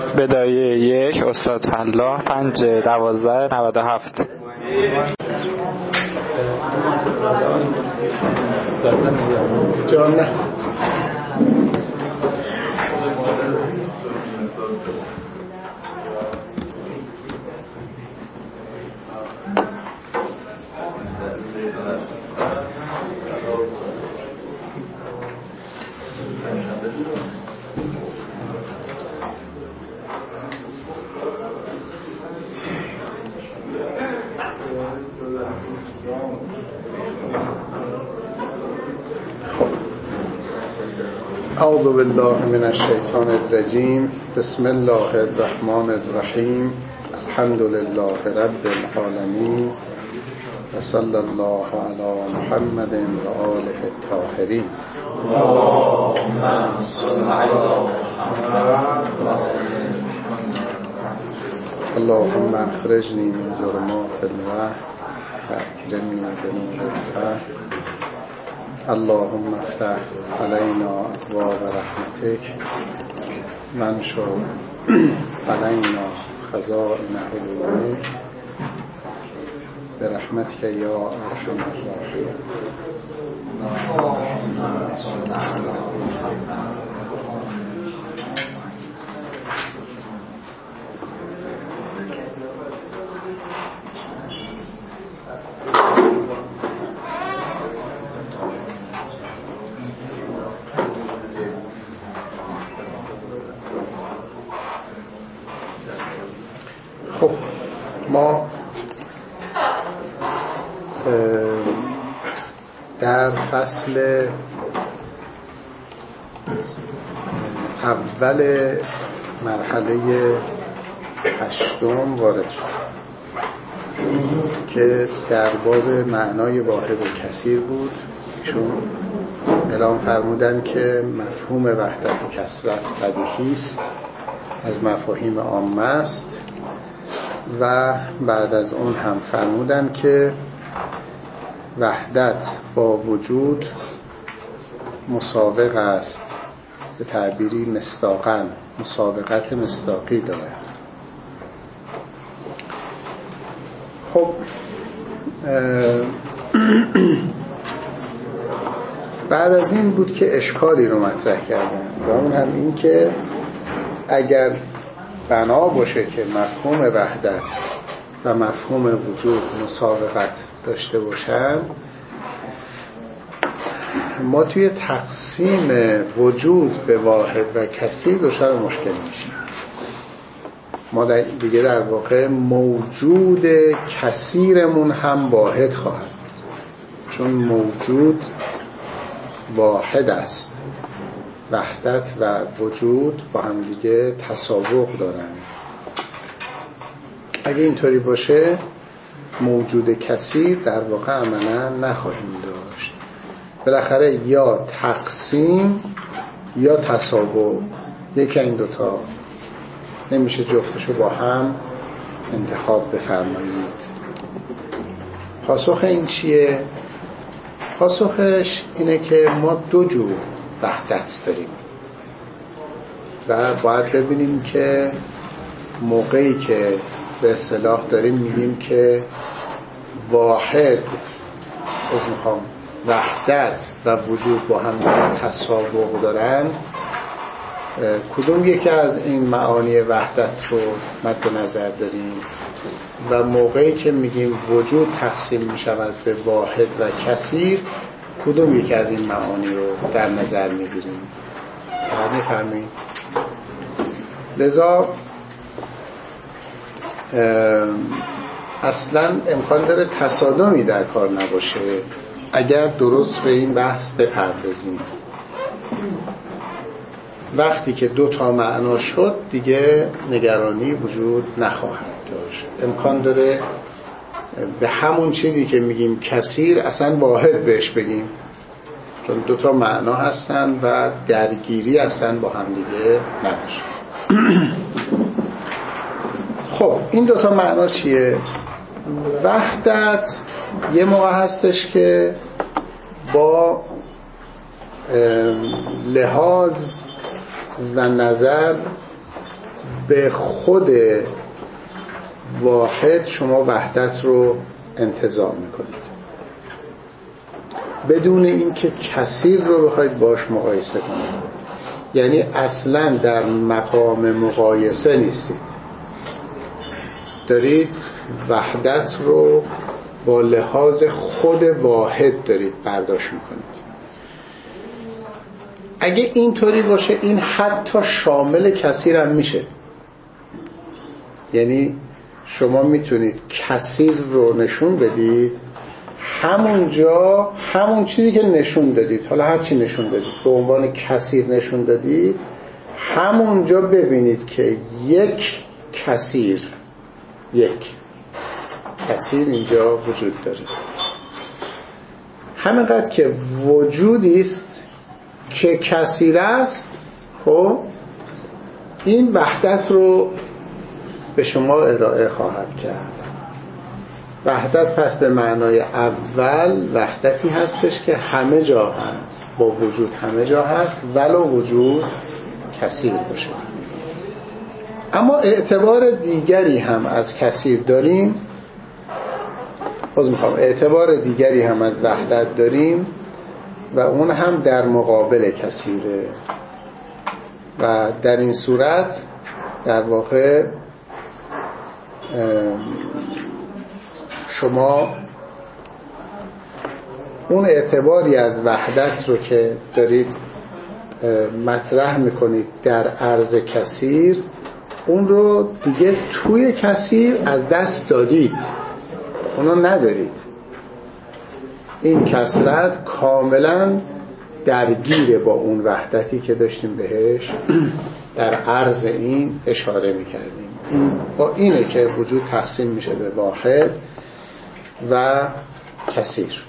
بدایه 1 استاد فلاح 5/12/97. جان اعوذ بالله من الشیطان الرجیم. بسم الله الرحمن الرحیم. الحمد لله رب العالمین و صلی الله علی محمد و آله الطاهرین. اللهم صل علی محمد. اللهم اخرجنی من ظلمات الوهم واکرمنی بنور الفهم. اللهم افتح علینا ابواب رحمتک وانشر علینا خزائن علومک برحمتک یا ارحم الراحمین. خب ما در فصل اول مرحله 8 وارد شد که در باب معنای واحد و کثیر بود. چون اعلام فرمودن که مفهوم وحدت و کثرت بدیهی است، از مفاهیم عامه است، و بعد از اون هم فرمودن که وحدت با وجود مسابق است، به تعبیری مصداقاً مسابقت مصداقی دارد. خب بعد از این بود که اشکالی رو مطرح کردن و اون هم این که اگر بنا باشه که مفهوم وحدت و مفهوم وجود مسابقت داشته باشن، ما توی تقسیم وجود به واحد و کثیر دچار مشکل میشیم. ما دیگه در واقع موجود کثیرمون هم واحد خواهد، چون موجود واحد است. وحدت و وجود با هم دیگه تسابق دارن. اگه اینطوری باشه موجود کثیر در واقع عملا نخواهیم داشت. بالاخره یا تقسیم یا تسابق، یکی این دوتا، نمیشه جفتشو با هم انتخاب بفرمایید. پاسخ این چیه؟ پاسخش اینه که ما دو جور وحدت داریم و باید ببینیم که موقعی که به اصطلاح داریم میگیم که واحد وحدت و وجود با هم تسابق دارن، کدوم یکی از این معانی وحدت رو مد نظر داریم؟ و موقعی که میگیم وجود تقسیم میشود به واحد و کثیر، کدوم یکی از این معانی رو در نظر میگیریم؟ میفرمایید. لذا اصلا امکان داره تصادمی در کار نباشه اگر درست به این بحث بپردازیم. وقتی که دو تا معنا شد دیگه نگرانی وجود نخواهد داشت. امکان داره به همون چیزی که میگیم کثیر اصلا واحد بهش بگیم، چون دو تا معنا هستن و درگیری اصلا با هم دیگه نداشت. خب این دو تا معنا چیه؟ وحدت یه موقع هستش که با لحاظ و نظر به خود واحد شما وحدت رو انتزاع میکنید بدون اینکه کثیر رو بخواید باش مقایسه کنید. یعنی اصلا در مقام مقایسه نیستید، دارید وحدت رو با لحاظ خود واحد دارید برداشت میکنید. اگه اینطوری باشه این حتی شامل کثیر هم میشه. یعنی شما میتونید کثیر رو نشون بدید همونجا، همون چیزی که نشون دادید، حالا هر چی نشون دادید به عنوان کثیر نشون دادید، همونجا ببینید که یک کثیر اینجا وجود داره. همینقدر که وجودی است که کثیر است، خب این وحدت رو به شما ارائه خواهد کرد. وحدت پس به معنای اول وحدتی هستش که همه جا هست، با وجود همه جا هست ولو وجود کثیر باشه. اما اعتبار دیگری هم از کثیر داریم، اعتبار دیگری هم از وحدت داریم و اون هم در مقابل کثیره. و در این صورت در واقع شما اون اعتباری از وحدت رو که دارید مطرح میکنید در عرض کثیر، اون رو دیگه توی کثیر از دست دادید، اونو ندارید. این کثرت کاملا درگیره با اون وحدتی که داشتیم بهش در عرض این اشاره میکردیم. این با اینه که وجود تقسیم میشه به واحد و کثیر.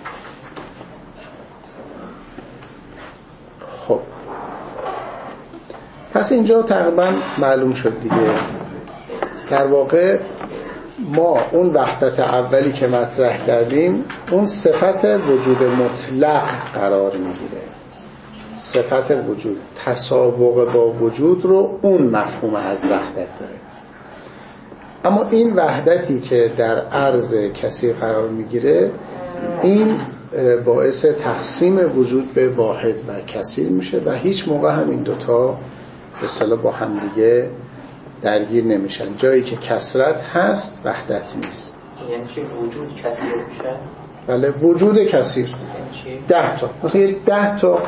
خب پس اینجا تقریبا معلوم شد دیگه. در واقع ما اون وحدت اولی که مطرح کردیم اون صفت وجود مطلق قرار میگیره. صفت وجود، تسابق با وجود رو اون مفهوم از وحدت داره. اما این وحدتی که در عرض کثیر قرار میگیره این باعث تقسیم وجود به واحد و کثیر میشه و هیچ موقع هم این دوتا به اصطلاح با هم دیگه درگیر نمیشن. جایی که کثرت هست وحدت نیست. یعنی چی وجود کثیر میشه؟ بله وجود کثیر. یعنی چی؟ 10 تا مثلا 10 تا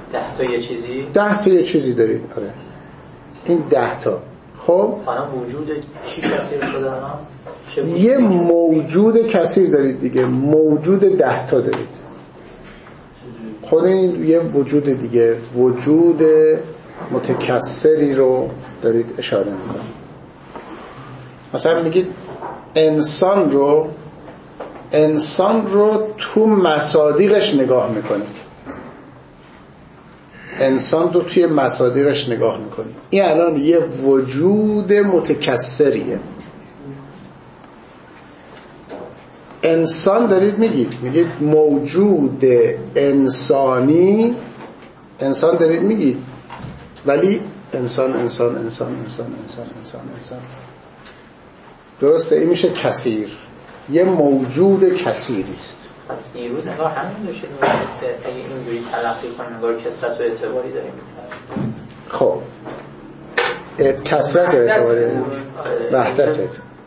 یه چیزی دارید. آره این 10 تا. خب حالا وجود چی کثیر شده الان؟ یه موجود کثیر دارید دیگه، موجود 10 تا دارید. خود این یه وجود دیگه، وجود متکثری رو دارید اشاره میکنید. مثلا میگید انسان رو تو مصادیقش نگاه میکنید. انسان رو توی مصادیقش نگاه میکنید. این الان یه وجود متکثریه. انسان دارید میگید موجود انسانی، انسان دارید میگید، ولی انسان درسته؟ این میشه کثیر، یه موجود کثیری است. پس دیروز انگار همین داشتید که اگه اینجوری تلقی کنیم انگار کثرت و اعتباری داریم. خب کثرت و اعتباری وحدت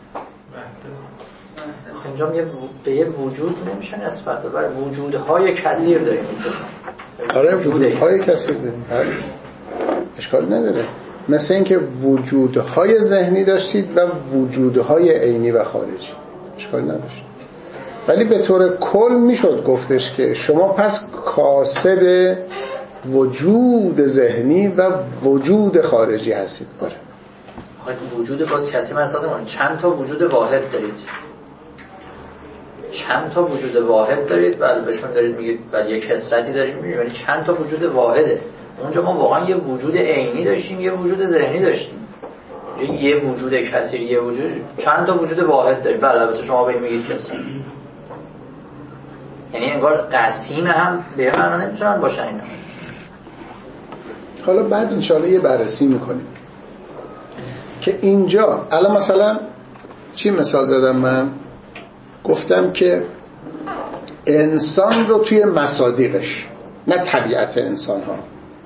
اینجا به یه وجود نمیشه نسبت بر وجودهای کثیر داریم. آره وجودهای کثیر داریم، اشکال نداره. مثل اینکه وجودهای ذهنی داشتید و وجودهای عینی و خارجی، اشکال نداشت. ولی به طور کل میشد گفتش که شما پس کاسب وجود ذهنی و وجود خارجی هستید. باره وجود باز کسی من احساس می‌کنم چند تا وجود واحد دارید، چند تا وجود واحد دارید، بله بهشون دارید میگید، بله یک کثرتی دارید میگید، ولی چند تا وجود واحده. اونجا ما واقعا یه وجود عینی داشتیم، یه وجود ذهنی داشتیم. یه وجود کثیر، یه وجود، چند تا وجود واحد دارید. بله البته شما به این میگید کثیر، یعنی انگار قسیم هم به معنا نمیتونن باشن اینا. حالا بعد انشاءالله یه بررسی میکنیم. که اینجا الان مثلا چی مثال زدم من؟ گفتم که انسان رو توی مصادیقش، نه طبیعت انسان ها،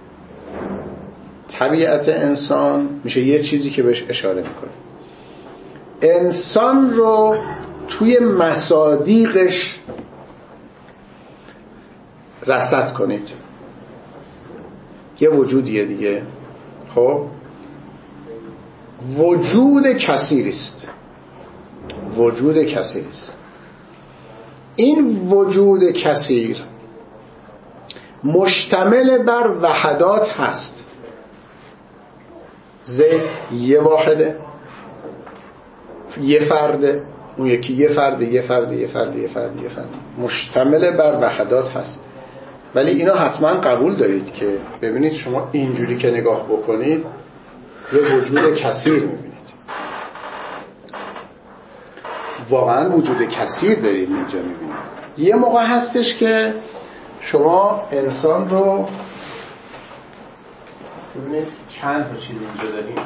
طبیعت انسان میشه یه چیزی که بهش اشاره میکنه، انسان رو توی مصادیقش رصد کنید، یه وجودیه دیگه. خب وجود کثیری است، وجود کثیری است. این وجود کثیر مشتمل بر وحدات هست. زید یه واحده، یه فرده، اون یکی یه فرده، یه فرده، یه فرده، یه فرده، یه فرده، مشتمل بر وحدات هست. ولی اینا حتما قبول دارید که ببینید شما اینجوری که نگاه بکنید یه وجود کثیر میبینید، واقعا وجود کثیر دارید اینجا میبینید. یه موقع هستش که شما انسان رو ببینید چند تا چیز اینجا داریم.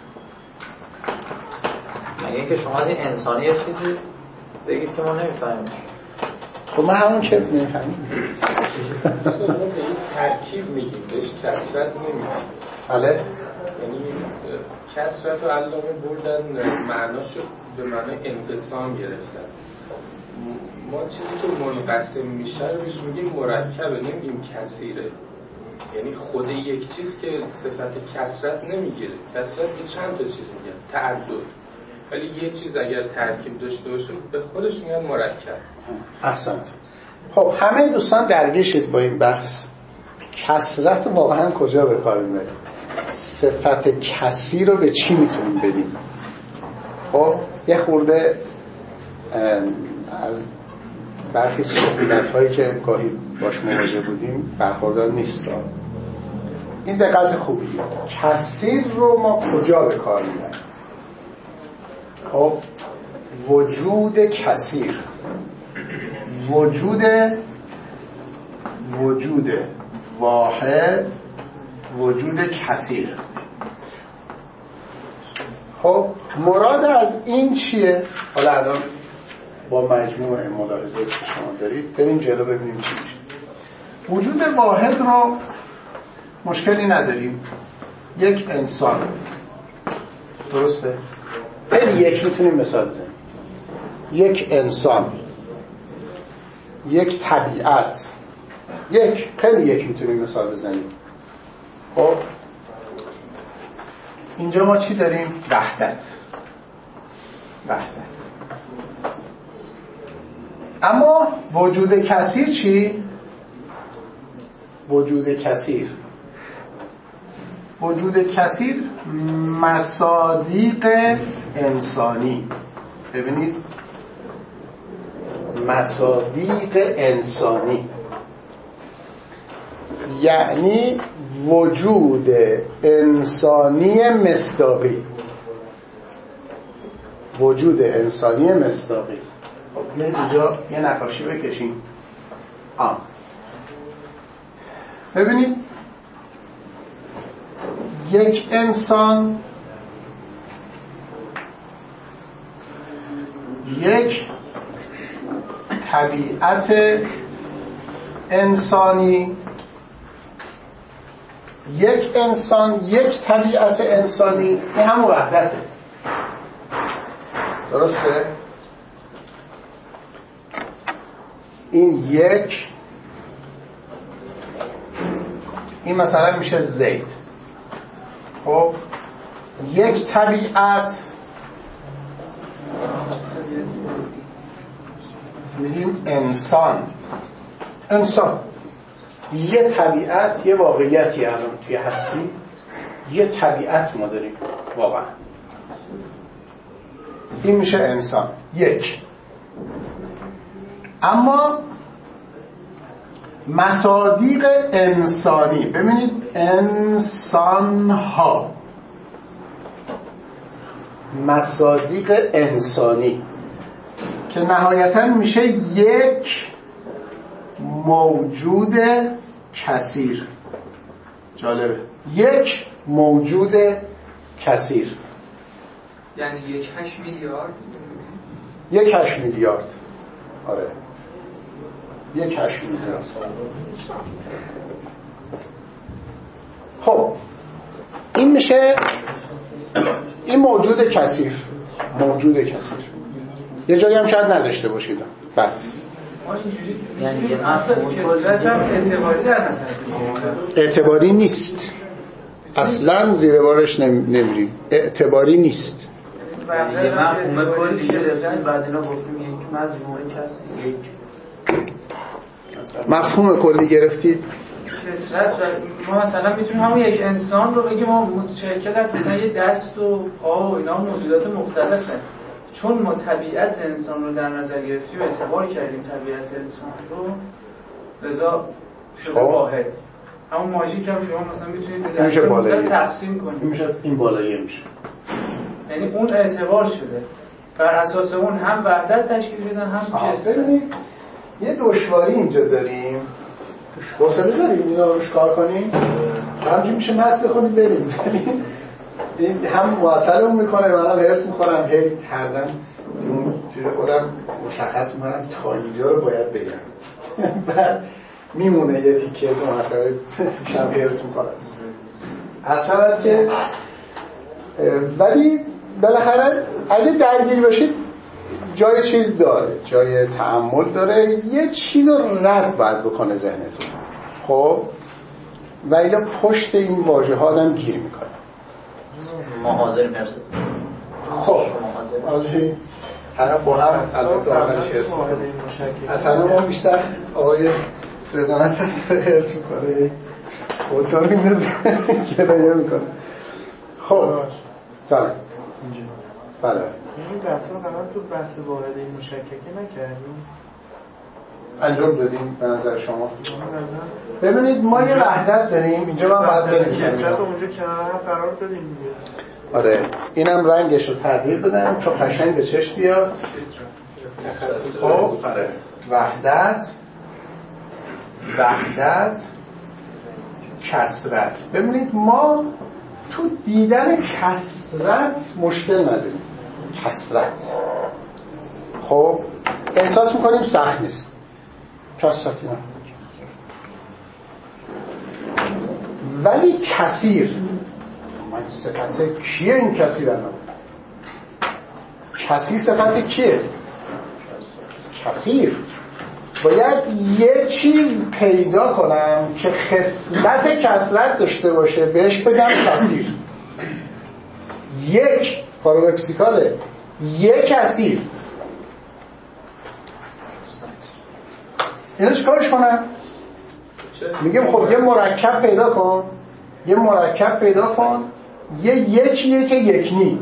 مگه اینکه شما از این انسانی یه چیزی بگید که ما نمیفهمیم. خب من همون که نمیفهمیم ما به این ترکیب میگیم، بهش کثرت نمیگیم. بله، یعنی کثرت و علامه بردن معناشو به معنای انقسام گرفتن. ما چیزی که منقسم میشه رو بهش میگیم مرکبه، نمیگیم کثیره. یعنی خود یک چیز که صفت کثرت نمیگیره، کثرت به چند تا چیز میگن، تعدد. ولی یه چیز اگر ترکیب داشته باشه به خودش میگن مرکب. احسنت. خب همه دوستان درگیرشید با این بحث. کثرت واقعا کجا به کار میبریم؟ صفت کثیر رو به چی میتونیم بدیم؟ خب یه خورده از برخی صحبت هایی که گاهی باش مواجه بودیم برخوردار نیست. این دقت خوبیه. کثیر رو ما کجا به کار میبریم؟ خب وجود کثیر، وجود واحد، وجود کثیر. خب مراد از این چیه؟ حالا الان با مجموع ملاحظه که شما دارید بریم جلو ببینیم چی میشه. وجود واحد رو مشکلی نداریم، یک انسان، درسته؟ خیلی یک میتونیم مثال بزنیم، یک انسان، یک طبیعت، یک خیلی یک میتونیم مثال بزنیم. خب اینجا ما چی داریم؟ وحدت. اما وجود کثیر چی؟ وجود کثیر مصادیق انسانی. ببینید مصادیق انسانی یعنی وجود انسانی مصداقی. وجود انسانی مصداقی. خب اینجا یه نقاشی بکشیم. ببینید یک انسان، یک طبیعت انسانی، یک انسان، یک طبیعت انسانی، این همون وحدته. درسته؟ این یک، این مثلا میشه زید. خب یک طبیعت میگیم انسان. یه طبیعت، یه واقعیتی الان توی هستی، یه طبیعت ما داریم واقعا، این میشه انسان یک. اما مصادیق انسانی، ببینید انسان ها، مصادیق انسانی که نهایتاً میشه یک موجود کثیر. جالبه، یک موجود کثیر. یعنی 1.8 میلیارد. 1.8 میلیارد. آره 1.8 میلیارد. خب این میشه این موجود کثیر. موجود کثیر یه جایی هم شاید نداشته باشید. بله یعنی یه کثرت هم اعتباری در نظر اعتباری نیست اصلا، زیر بارش نمیریم. اعتباری نیست. یه مفهوم کلی گرفتن بعد اینا گفتیم یک مجموعه کسی یک مفهوم کلی گرفتید. کثرت ما مثلا میتونیم همون یک انسان رو بگیم ما متشکل از مثلا یه دست و پا و اینا موجودات مختلفه، چون ما طبیعت انسان رو در نظر گرفتیم اعتبار کردیم طبیعت انسان رو، لذا شده واحد. همون ماژیک هم شما مثلا میتونید به مختلف تقسیم کنید. میشه این بالاییه میشه. یعنی اون اعتبار شده بر اساس اون هم وحدت تشکیل بدن هم کثرت. یه دشواری اینجا داریم. حوصله داریم اینا رو کار کنیم؟ همینجوری میشه متن بخونید بریم. این هم معطلم میکنه منم حرص میخورم هی هر دم اون چیز خودم مشخص میکنم تا اینجا رو باید بگم. بعد میمونه یه تیکه دو مرتبه شب حرص میکنم. اصلا که ولی بالاخره اگه درگیر باشید جای چیز داره، جای تأمل داره، یه چیز رو رد باید بکنه ذهنتون. خب و اینا پشت این واژه ها آدم گیر میکنه. ما حاضریم هرست. خب حاضریم همه با هم البته آخرش هرس میکنه. از همه ما بیشتر آقای رضا نصر هرس میکنه، خودتار میمزه گرایه میکنه. خب چله بله این بحث رو قرار تو بحث واحده مشککه نکردیم، انجام دادیم به نظر شما؟ ببینید ما یه وحدت داریم اینجا، من باید بنویسم کثرت اونجا کنار قرار دادیم دیگه. آره اینم رنگش رو تغییر بدم تا قشنگ به چشم بیاد. خب آره وحدت کثرت. ببینید ما تو دیدن کثرت مشکل نداریم. کثرت خب احساس میکنیم سخت نیست. کثرت نه ولی کثیر، من صفت کیه این کثیر؟ الان کثیر صفت کیه؟ کثیر باید یه چیز پیدا کنم که خصلت کثرت داشته باشه بهش بگم کثیر. یک پارادوکسیکاله، یک کثیر. اینو چیکارش کنم؟ میگم خب یه مرکب پیدا کن، یه مرکب پیدا کن، یه یکیه که یک نی.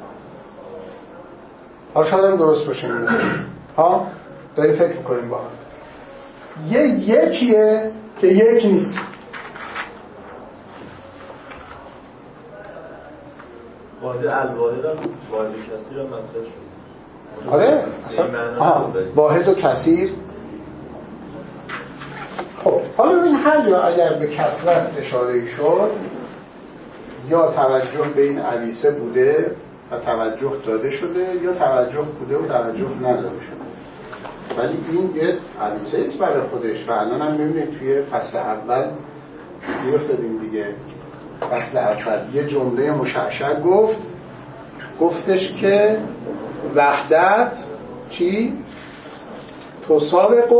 شاید هم درست باشه این ها داریم فکر کنیم با هم. یه یکیه که یک نیست. واحد الواحد هم واحد کثیر هم مطرح شد. آره اصلا واحد و کثیر. خب حالا این هر جا اگر به کثرت اشاره شد یا توجه به این عویسه بوده و توجه داده شده یا توجه بوده و توجه نداده شده، ولی این یه عویسه است برای خودش. و الان هم میبینید توی فصل اول گفتیم دیگه، فصل اول یه جمله مشعشع گفتش که وحدت چی؟ تسابق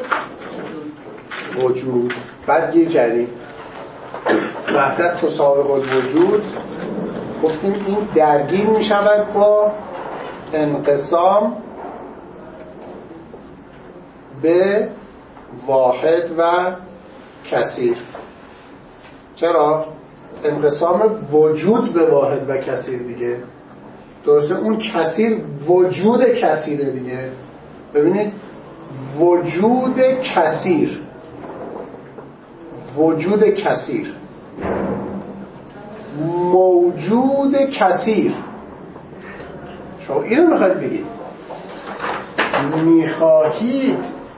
الوجود. بعد گیر کردیم وحدت تسابق الوجود، گفتیم این درگیر می شود با انقسام به واحد و کثیر. چرا؟ انقسام وجود به واحد و کثیر دیگه. درسته اون کثیر وجود کثیره دیگه. ببینید وجود کثیر، وجود کثیر، موجود کثیر. شما اینو میخواید بگید، میخواهید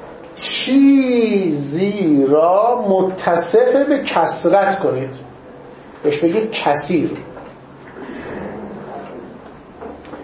چیزی را متصف به کثرت کنید، بهش بگید کثیر.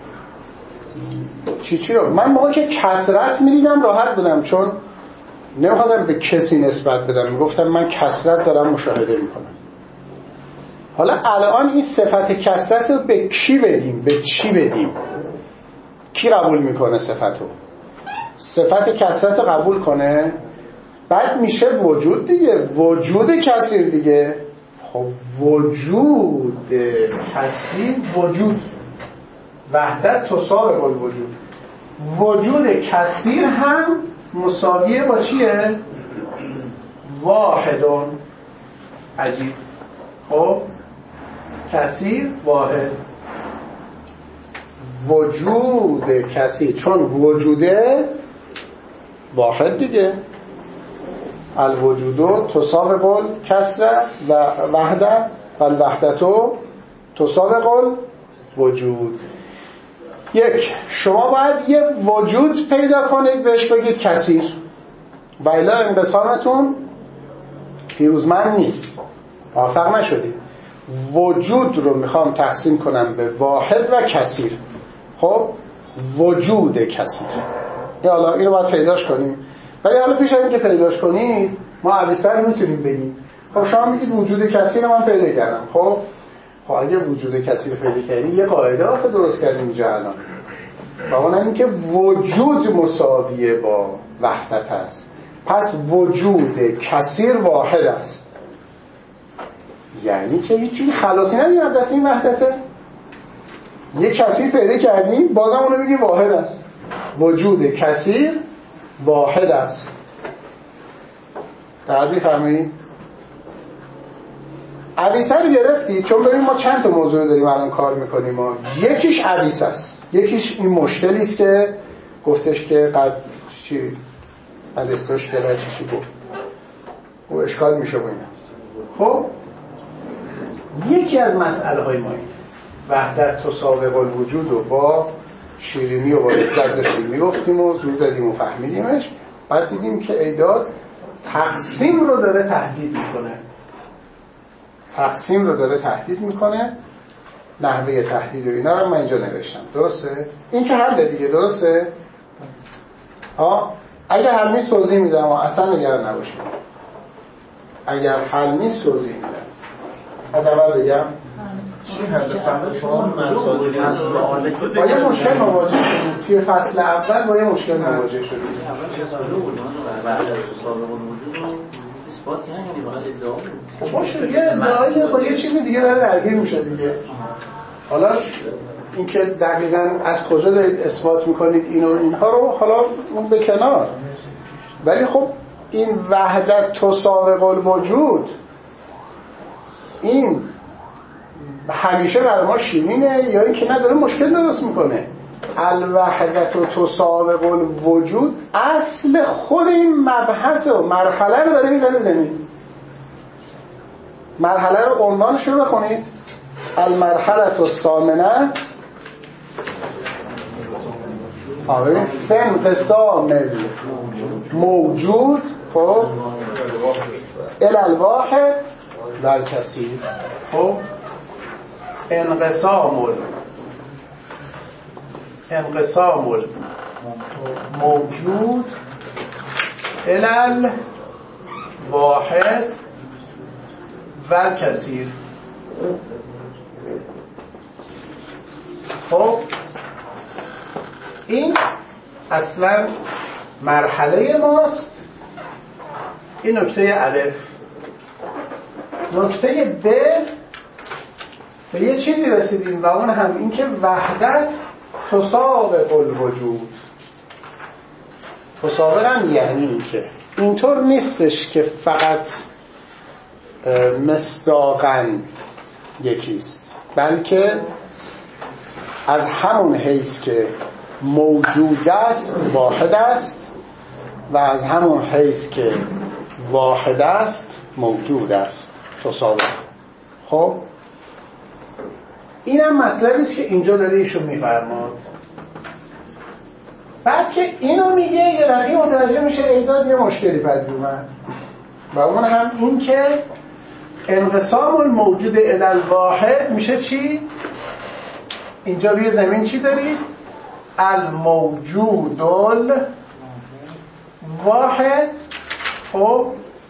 چی رو من موقعی که کثرت می‌دیدم راحت بودم، چون نمی‌خواستم به کسی نسبت بدم، میگفتم من کثرت دارم مشاهده میکنم. حالا الان این صفت کثرت رو به کی بدیم؟ به چی بدیم؟ کی قبول میکنه صفتو؟ صفت کثرت رو قبول کنه، بعد میشه وجود دیگه، وجود کثیر دیگه. خب وجود کثیر، وجود وحدت تساوی الوجود، وجود کثیر هم مساویه با چیه؟ واحدون. عجیب. خب کثیر واحد، وجود کثیر چون وجوده واحد دیگه. الوجود تساوی الکثرة و وحدت و الوحدت تساوی الوجود. یک، شما باید یه وجود پیدا کنید بهش بگید کثیر، و الا انقسامتون پیروزمند نیست. موافق نشدید؟ وجود رو میخوام تقسیم کنم به واحد و کثیر. خب وجود کثیر، حالا اینو باید پیداش کنیم. ولی حالا پیش از اینکه پیداش کنید ما عویسر میتونیم بگیم. خب شما میگید وجود کثیر من پیدا کردم. خب اگه وجود کثیر پیدا کردی یه قاعده آخه درست کردیم اینجا الان، و اون این که وجود مساویه با وحدت است، پس وجود کثیر واحد است. یعنی که هیچ جوری خلاصی نداریم از دست این وحدته. یک کثیر پیدا کردیم بازم اونو میگیم واحد است. وجود کثیر واحد است. تعبیر فرمایید؟ عویسه رو گرفتید، چون ببین ما چند تا موضوع داریم الان کار میکنیم. یکیش عویسه است، یکیش این مشکلی است که گفتش که قد استوش که چی گفت و اشکال میشه با اینا. خب یکی از مسئله های ما وحدت تساوی الوجود رو با شیرینی و با لذت داشتیم میگفتیم و میزدیم و فهمیدیمش. بعد دیدیم که ایداد تقسیم رو داره تهدید میکنه. تقسیم رو داره تهدید میکنه. نحوه تهدید و اینا رو من اینجا نوشتم. درسته؟ این که حل دیگه. درسته؟ اگر حل نیست توضیح میدم و اصلا نگران نباشید. اگر حل نیست توضیح میدم. از اول بگم چی حل؟ با یه مشکل مواجه شدیم توی فصل اول. با یه مشکل مواجه شدیم. باشه یه ادعایی با یه چیزی دیگه داره درگیر میشه دیگه. حالا اینکه دقیقاً از کجا دارید اثبات میکنید اینو اینها رو حالا اون به کنار، ولی خب این وحدت تساوی الوجود این همیشه برای ما شیرینه یا اینکه نداره مشکل درست میکنه؟ الوحدت و تساوی الوجود اصل خود این مبحث و مرحله رو داره میزنه زمین. مرحله رو عنوانش رو بخونید. المرحله الثامنه فی انقسام موجود خب الی الواحد و الکثیر. خب انقسام موجود الی الواحد و الکثیر. خب این اصلا مرحله ماست. این نکته الف. نکته ب به یه چیزی رسیدیم و اون هم این که وحدت تساوی الوجود. تساوی هم یعنی این که اینطور نیستش که فقط مصداقاً یکیست، بلکه از همون حیث که موجود است واحد است و از همون حیث که واحد است موجود است. تساوی. خب اینم مطلبی است که اینجا داره ایشون میفرماد. بعد که اینو میگه یه رقیق متوجه میشه ایداد یه مشکلی پدید اومد و اون هم این که انقسام الموجود الی الواحد میشه چی؟ اینجا روی زمین چی دارید؟ الموجود الواحد خب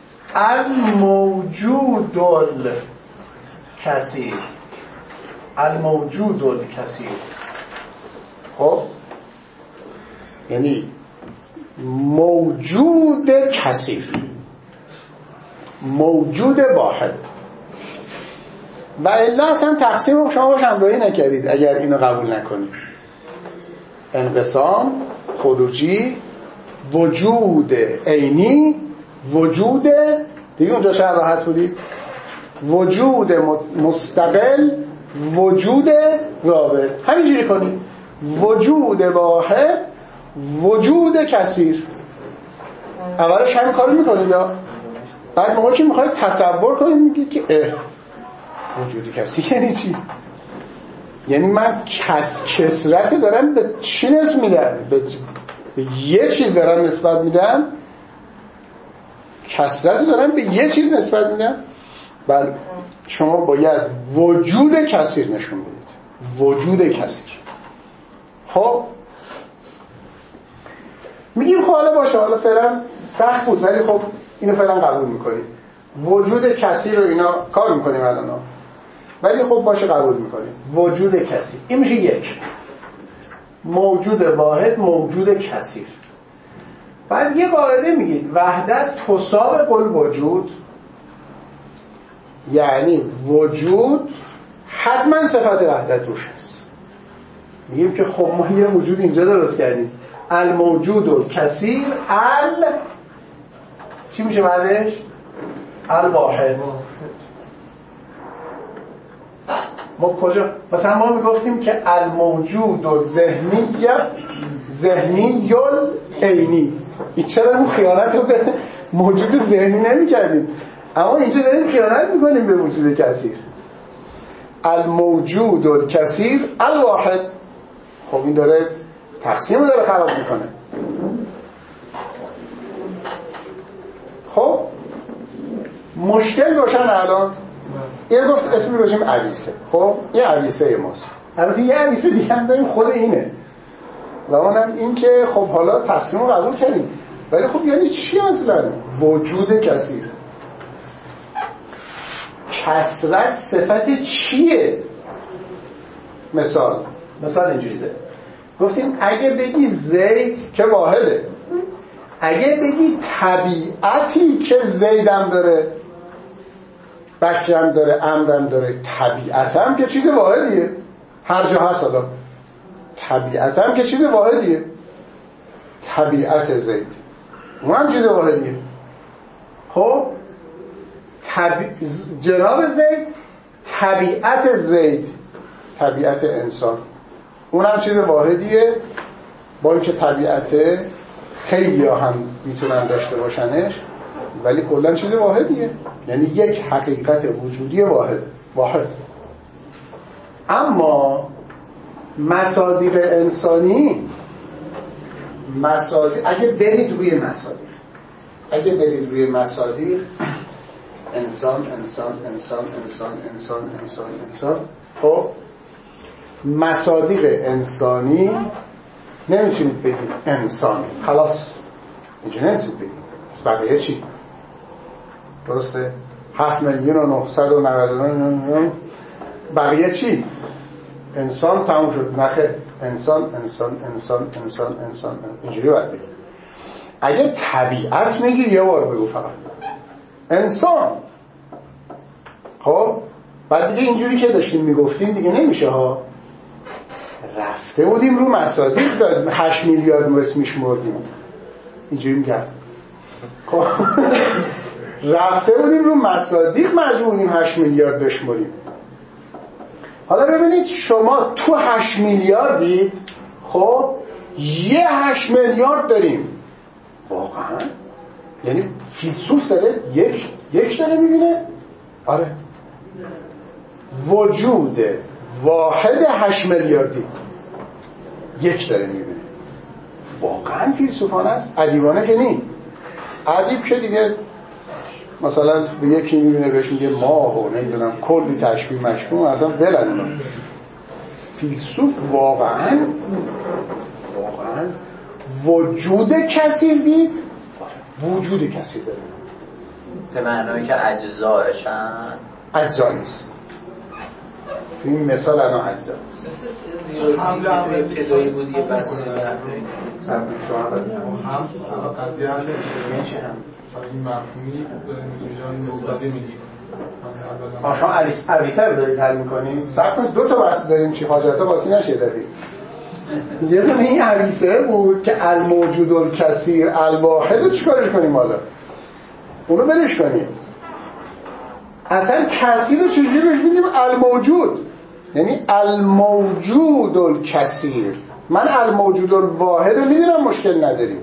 الموجود الکثیر، الموجود الکثیر. خب یعنی موجود کثیر، موجود واحد. و الا اصلا تقسیم رو شما باش همراهی نکردید اگر اینو قبول نکنید. انقسام، خروجی، وجود عینی، وجود دیگه اونجا شاید راحت بودید، وجود مستقل، وجود رابط. همینجوری کنید، وجود واحد، وجود کثیر. اولش همین کارو میکنید یا بعد موقعی که میخواید تصور کنید میگید که وجود کثیر یعنی چی؟ یعنی من کثرت دارم به چی نسبت میدم؟ به یه چیز دارم نسبت میدم، کثرت دارم به یه چیز نسبت میدم. بله شما باید وجود کثیر نشون بدید، وجود کثیر. خب میگیم خب حالا باشه، حالا فعلا سخت بود ولی خب اینو فعلا قبول میکنیم، وجود کثیر رو اینا کار میکنیم الان، ولی خب باشه قبول میکنیم وجود کثیر. این میشه یک، موجود واحد، موجود کثیر. بعد یه قاعده میگید وحدت تساوی الوجود، یعنی وجود حتما صفت وحدت روش هست. میگیم که خب ما یه وجود اینجا درست کردیم، الموجود الکثیر، چی میشه بعدش؟ الواحد. ما کجا مثلا ما میگفتیم که الموجود و ذهنی عینی، این چرا اون خیانت رو به موجود ذهنی نمی کردیم؟ اما اینجا داریم خیانت میکنیم به وجود کثیر. الموجود الکثیر الواحد. خب این داره تقسیم رو داره خراب میکنه. خب مشکل روشن الان. یه گفت اسمی روشیم عویسه. خب یه عویسه ماست. البته یه عویسه دیگه هم داریم خود اینه و اونم این که خب حالا تقسیم رو قبول کردیم، ولی خب یعنی چی اصلا وجود کثیر؟ کثرت صفت چیه؟ مثال اینجوریه، گفتیم اگه بگی زید که واحده، اگه بگی طبیعتی که زیدم داره، بکرم داره، امرم داره، طبیعتم که چیز واحدیه، هر جا هست. حالا طبیعتم که چیز واحدیه، طبیعت زید اون هم چیز واحدیه. خب جناب زید، طبیعت زید، طبیعت انسان اون هم چیز واحدیه، با اینکه طبیعت خیلی هم میتونن داشته باشنش ولی کلا چیز واحدیه، یعنی یک حقیقت وجودی واحد. اما مصادیق انسانی، اگه برید روی مصادیق انسان، خب مصادیق انسانی نمیتونید بگید انسان، خلاص اینجا نمیتونید بگید. از بقیه چی؟ درسته؟ 7,999,000 بقیه چی؟ انسان تموم شد. نخه انسان اینجوری باید بگید. اگه طبیعت میگی یه بار بگو فقط انسان. خب بعد دیگه اینجوری که داشتیم میگفتیم دیگه نمیشه ها. رفته بودیم رو مصادیق داد 8 میلیارد ما اسمش مردیم اینجوری میگم. خب رفته بودیم رو مصادیق مجبوریم 8 میلیارد بشماریم. حالا ببینید شما تو 8 میلیاردید، خب یه 8 میلیارد داریم واقعا، یعنی فیلسوف داره یک داره میبینه. آره وجود واحد 8 میلیاردی یک داره میبینه. واقعا فیلسوفانه است، ادیبانه که نی. ادیب که دیگه مثلا به یکی میبینه بهش میگه ماه و نمیدونم کلی تشبیه مشبوه اصلا ولن. فیلسوف واقعا واقعا وجود کثیر دید؟ وجود کثیر داره به معنایی که اجزایشن اجزا نیست. تو این مثال الان اجزا نیست. مثل ریاضی که ابتدایی بود یه بسته سبب شما هم قضیه هم این مفهومی اینجا مستقیم میگید شما عویسه رو دارید حل میکنید. صرف کنید دو تا بحث داریم چی حاجتا باطی نشه دارید. یه دونه این عویسه بود که الموجود الکثیر الواحد رو چیکارش کنیم حالا؟ اونو برش کنیم. اصلا کثیر رو چجوری بهش میگیم؟ الموجود، یعنی الموجود الکثیر. من الموجود الواحد رو میدونم مشکل نداریم.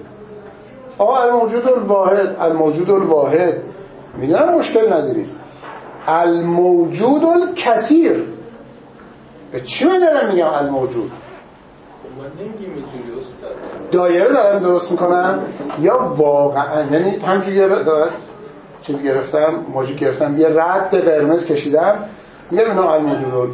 الموجود الواحد میدونم مشکل نداریم. الموجود الکثیر به چی من دارم میگم الموجود؟ دایره دارم درست میکنم یا واقعا، یعنی همچون دارم چیز گرفتم، موجود گرفتم، یه رد به قرمز کشیدم میگم اینا الموجود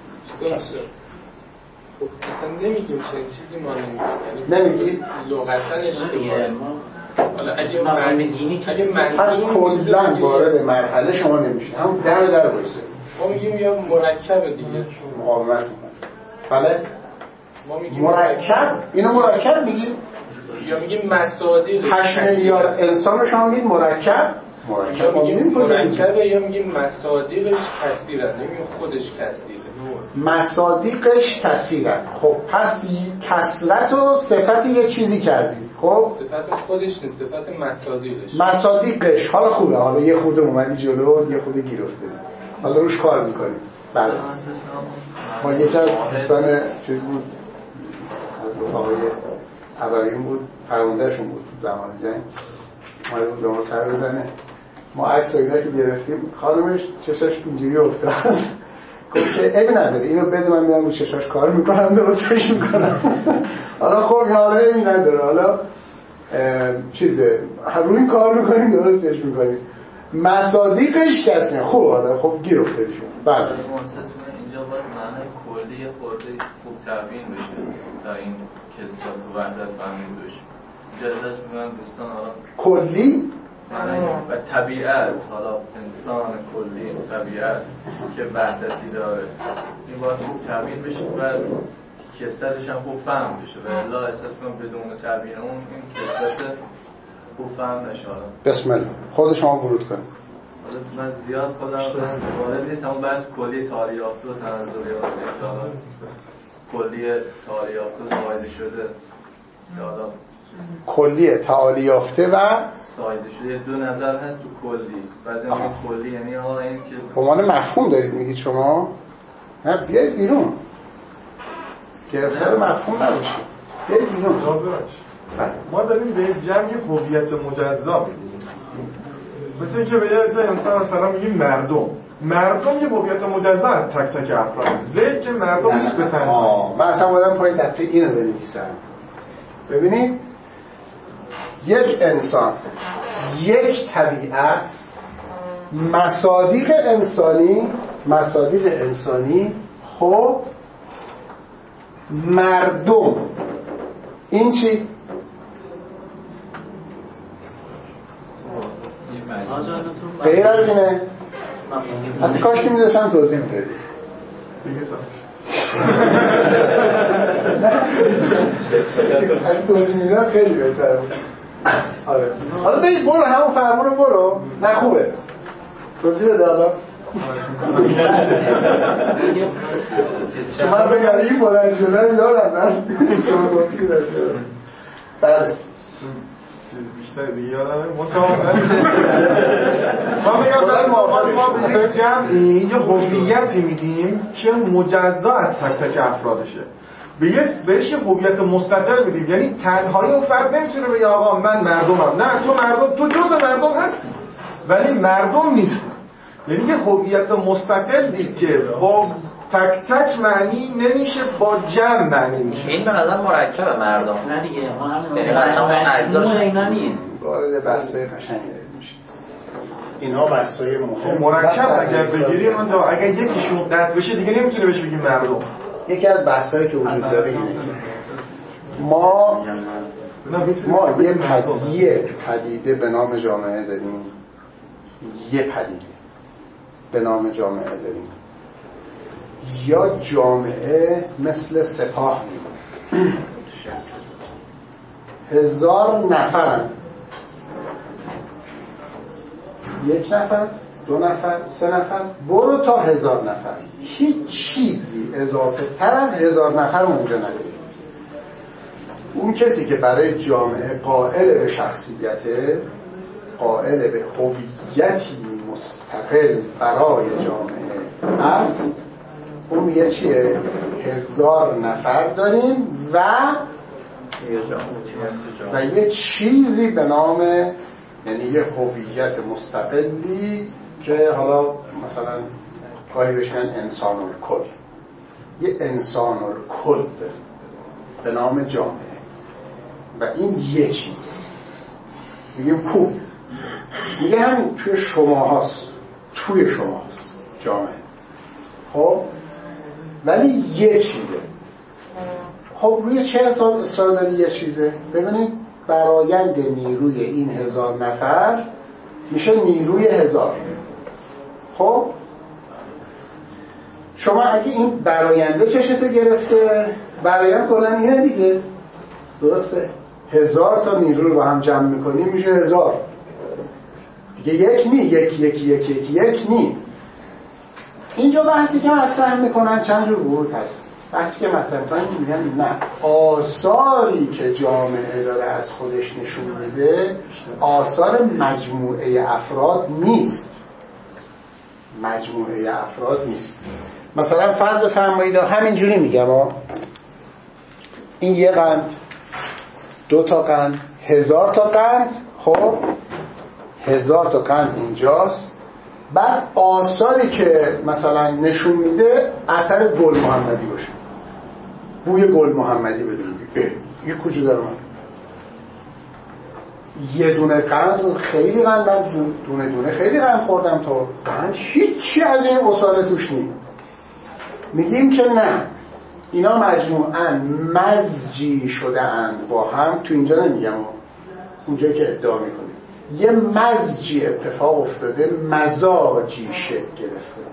خب اصلا نمیگیم چنین چیزی ما نمیگیم لغتا اشتباهه. حالا اگه معنی پس کلاً وارد مرحله شما نمیشین، همون در بایسته ما میگیم یا مرکب دیگه مقاومت میکنه. بله ما میگیم مرکب، اینو مرکب میگیم یا میگیم مصادیق 8 میلیارد انسان رو شما میگید مرکب یا میگیم مرکبه یا میگیم مصادیقش کثیرن، نمیگیم خودش کثیره. مصادیقش کثیرن. خب پس کثرت و صفت یه چیزی کردید. خب صفت خودش نیست، صفت مصادیقش. مصادیقش حالا خوبه، حالا یه خورده اومدی جلو، یه خورده گیر افتادی، حالا روش کار میکنیم. بله ما یکی از دوستان چیز بود، از آقای ابراهیم بود، فرماندهشون بود زمان جنگ، اومده بود به ما سر بزنه. ما عکس اینا که گرفتیم، خانمش چشاش اینجوری افتاد، گفت که عیبی نداره اینو بده من میرم رو چشاش کار میکنم، درستش میکنم. حالا خب حالا عیبی نداره، حالا چیزه روی این کار میکنیم درستش میکنیم. مصادیقش کسی خوب، حالا خب گیر افتادی شد. بله اینجا باید معنی کلی خورده خوب تبیین بشه تا این کثرت و وحدت فهمیده بشه. اجازه است میگم دوستان حالا کلی و طبیعت، حالا انسان کلی طبیعت که وحدتی داره این باید خوب تبیین بشه و کثرتش هم خوب فهم بشه و الا احساس کنم بدون تبیین اون این کثرت خوب فهم نشه. بسم الله خود شما ورود کنید. حالا من زیاد خودم وارد نیستم، اون بحث کلی تاریافته و تنظریات کلی تاریافته و سایده شده حالا کلی تعالی یافته و سایده شده دو نظر هست تو کلی. بعضی میگن کلی یعنی ها این که به معنی مفهوم دارید میگید شما؟ نه بیایید بیرون، گرفتار مفهوم نباشید، بیایید بیرون. ما داریم به جمعی هویت مجزا میگیم، مثل اینکه به یه انسان مثلا میگیم مردم یه هویت مجزا از تک تک افراد، زید که مردم نیست به تنها. من اصلا بودم پای دفعه اینو بنویسم. ببینید یک انسان، یک طبیعت، مصادیق انسانی، خب مردم، این چی؟ غیر از اینه؟ از کاش که میداشم توضیح میدادی اگه توضیح میداد خیلی بهتره. آره حالا بگید برو همون فرمون رو برو. نه خوبه توضیح بده حالا. من بگم این بلند شدن دارم من شما گفتی داشته. بله چیز بیشتر دیگه یادمه ما بگم ما به یک جمعی یه هویتی میدیم که مجزا از تک تک افرادشه، بهش یه هویت مستقل میدیم، یعنی تنهایی اون فرد نمیتونه بگه آقا من مردمم. نه تو جزء مردم هستی ولی مردم نیستی، یعنی یه هویت مستقلی که با تک تک معنی نمیشه، با جمع معنی میشه. این به نظر مرکب مردم نه دیگه ما همین اینا نیست. وارد بحث‌های قشنگی میشه. اینها بحث‌های مهم. مرکب اگر بگیریم اگر یکیشون قطع بشه دیگه نمیتونه بهش بگیم مردم. یکی از بحث‌هایی که وجود داره اینه ما یه پدیده به نام جامعه داریم، یه پدیده به نام جامعه داریم. یا جامعه مثل سپاه میمونه، 1000 نفرن، 1 نفر، 2 نفر، 3 نفر، برو تا 1000 نفر، هیچ چیزی اضافه تر از 1000 نفر اونجا نداری. اون کسی که برای جامعه قائل به شخصیته، قائل به هویتی مستقل برای جامعه است، اون میگه چیه؟ 1000 نفر داریم و یه چیزی به نام، یعنی یه هویت مستقلی که حالا مثلا گاهی بهش میگن انسان الکل، یه انسان الکل داریم به نام جامعه و این یه چیزه. میگیم پول، میگه همین توی شما هست، توی شما هست جامعه. خب ولی یه چیزه. خب روی چه اصرار داری یه چیزه؟ ببینید برآیند نیروی این 1000 نفر میشه نیروی 1000. خب شما اگه این براینده چشتو گرفته، برایند کلا اینه دیگه، درسته؟ 1000 تا نیرو رو با هم جمع میکنیم میشه 1000 دیگه. یک نی، یک نی. اینجا بحثی که مطرح میکنن چند جور ورود هست. بحثی که مطرح میکنن میگن نه، آثاری که جامعه داره از خودش نشون میده آثار مجموعه افراد نیست، مجموعه افراد نیست. مثلا فرض فرمایید همینجوری میگم این 1 قند، 2 تا قند، 1000 تا قند. خب 1000 تا قند اینجاست، بعد آثاری که مثلا نشون میده اثر گل محمدی باشه، بوی گل محمدی بدونید یه کجا داره من یه دونه قند خیلی قند، من دونه خیلی قند خوردم تا قند هیچی از این اصاله توش نیست. میگیم که نه، اینا مجموعاً مزجی شده اند با هم. تو اینجا نمیگم، اونجایی که ادعا میکنیم یه مزجی اتفاق افتاده، مزاجی شکل گرفته،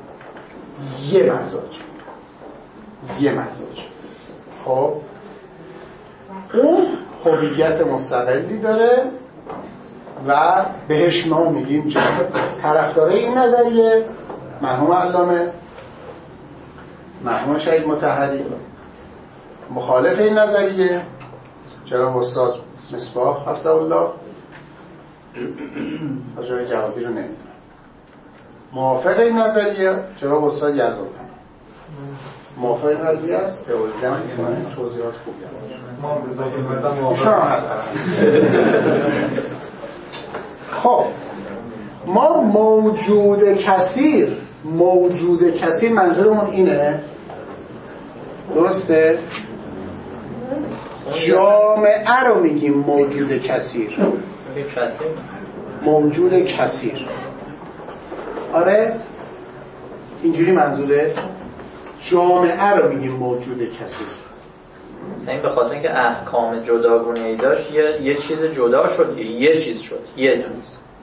یه مزاج. خب اون هویت مستقلی داره و بهش ما میگیم جامعه. طرفدار این نظریه مرحوم علامه، مرحوم شهید مطهری. مخالف این نظریه جناب استاد مصباح حفظه الله، جای جوابی رو نمیدونم. موافق این نظریه جناب استاد یزدانی. موافق این نظریه است؟ تئوریزم توضیحات خوبی داره. ایشون هم هست. خب ما موجود کثیر منظورمون اینه، درسته؟ جامعه رو میگیم موجود کثیر. موجود کثیر، آره اینجوری منظوره. جامعه رو میگیم موجود کثیر. این به خاطر اینکه احکام جداگونه‌ای داشت یه چیز جدا شد، یه چیز شد، یه دونه.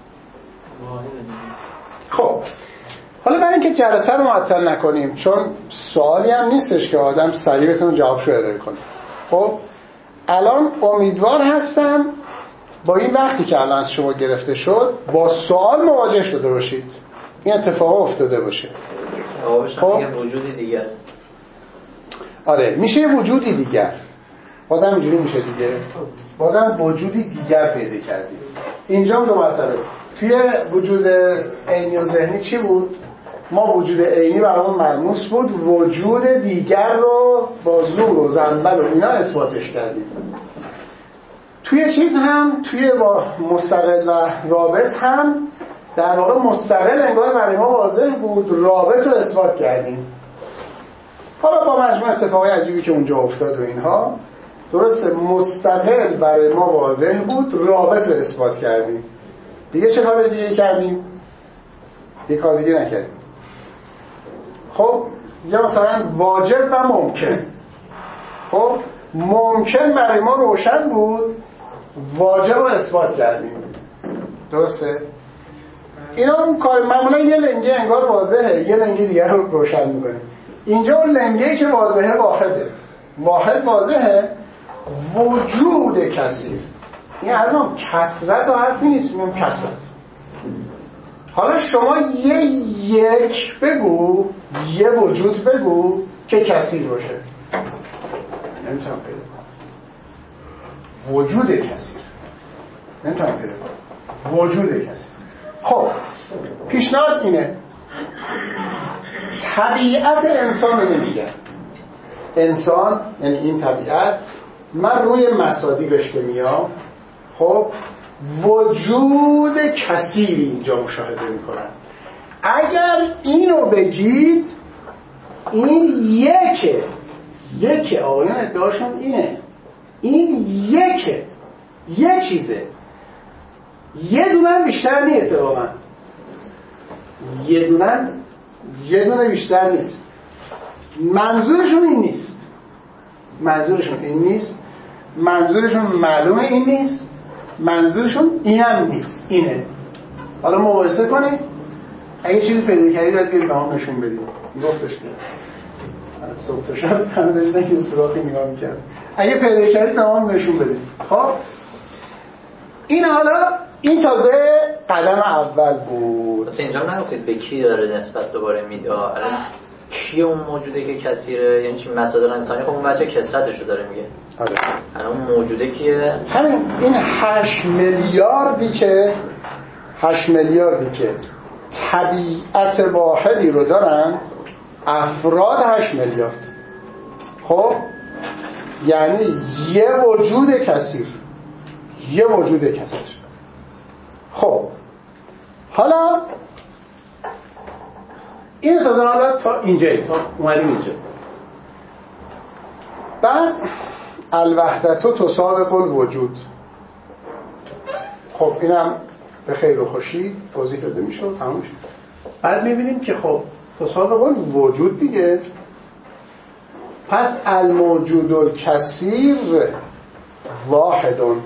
خب حالا برای اینکه جلسه رو معطل نکنیم، چون سوالی هم نیستش که آدم سریع بتونه جوابشو ارائه کنه. خب الان امیدوار هستم با این وقتی که الان از شما گرفته شد با سوال مواجه شده باشید، این اتفاق افتاده باشه. خب یه وجودی دیگر، آره میشه یه وجودی دیگر، بازم اینجوری میشه دیگه، بازم وجودی دیگر پیدا کردیم. اینجا هم 2 مرتبه توی وجود عینی و ذهنی چی بود؟ ما وجود عینی برامون ملموس بود، وجود دیگر رو با زور و زنبل و اینا اثباتش کردیم. توی چیز هم، توی با مستقل و رابط هم در واقع مستقل انگار برای ما واضح بود، رابط رو اثبات کردیم. حالا با مجموع اتفاقی عجیبی که اونجا افتاد و اینها، درسته مستقل برای ما واضح بود، رابط رو اثبات کردیم. دیگه چه کار دیگه کردیم؟ دیگه کار دیگه نکردیم. خب یا مثلا واجب و ممکن. خب ممکن برای ما روشن بود، واجب رو اثبات کردیم. درسته؟ اینا اون کار معمولا یه لنگه انگار واضحه، یه لنگه دیگر رو روشن میکنه. اینجا اون لنگه‌ای که واضحه واحده، واحد واضحه، وجود کثیر. این از ما کثرت و حرفی نیست، میگم کثرت. حالا شما یه یک بگو، یه وجود بگو که کثیر باشه. نمیتونم پیدا کنم وجود کثیر، نمیتونم پیدا کنم وجود کثیر. خب پیشنهاد اینه، طبیعت انسان رو نمیگن. انسان یعنی این طبیعت، من روی مصادیقش که میام، خب وجود کثیری اینجا مشاهده میکنم. اگر اینو بگید، این یکه آقایان ادعاشون اینه، این یه چیزه، یه دونه بیشتر نیست. اتفاقا یه دونه بیشتر نیست. منظورشون این نیست، منظورشون معلومه این نیست، منظورشون اینم نیست، اینه. حالا مقایسه کنید، اگه چیزی پیدا کردید باید بیارید به هم نشون بدید. گفتش که از صبح تا شب هم داشتن که سراخی نگاه میکرد، اگه پیدا کردید به هم نشون بدید. خب این حالا این تازه قدم اول بود. اینجا نگفتید به کی داره نسبت دوباره میده؟ کی اون موجوده که کثیره؟ یعنی چی مصادیق انسانی؟ خب اون بچه کثرتش رو داره میگه. آره. الان اون موجوده کیه؟ همین این 8 میلیاردی که طبیعت واحدی رو دارن، افراد 8 میلیارد. خب یعنی یه وجود کثیر. خب حالا این تازه تا اینجایی، تا اومدیم اینجا. بعد الوحدت تسابق الوجود. خب اینم به خیر و خوشی توضیح داده میشه و تموم شد. بعد میبینیم که خب تسابق الوجود دیگه، پس الموجود الکثیر واحدون.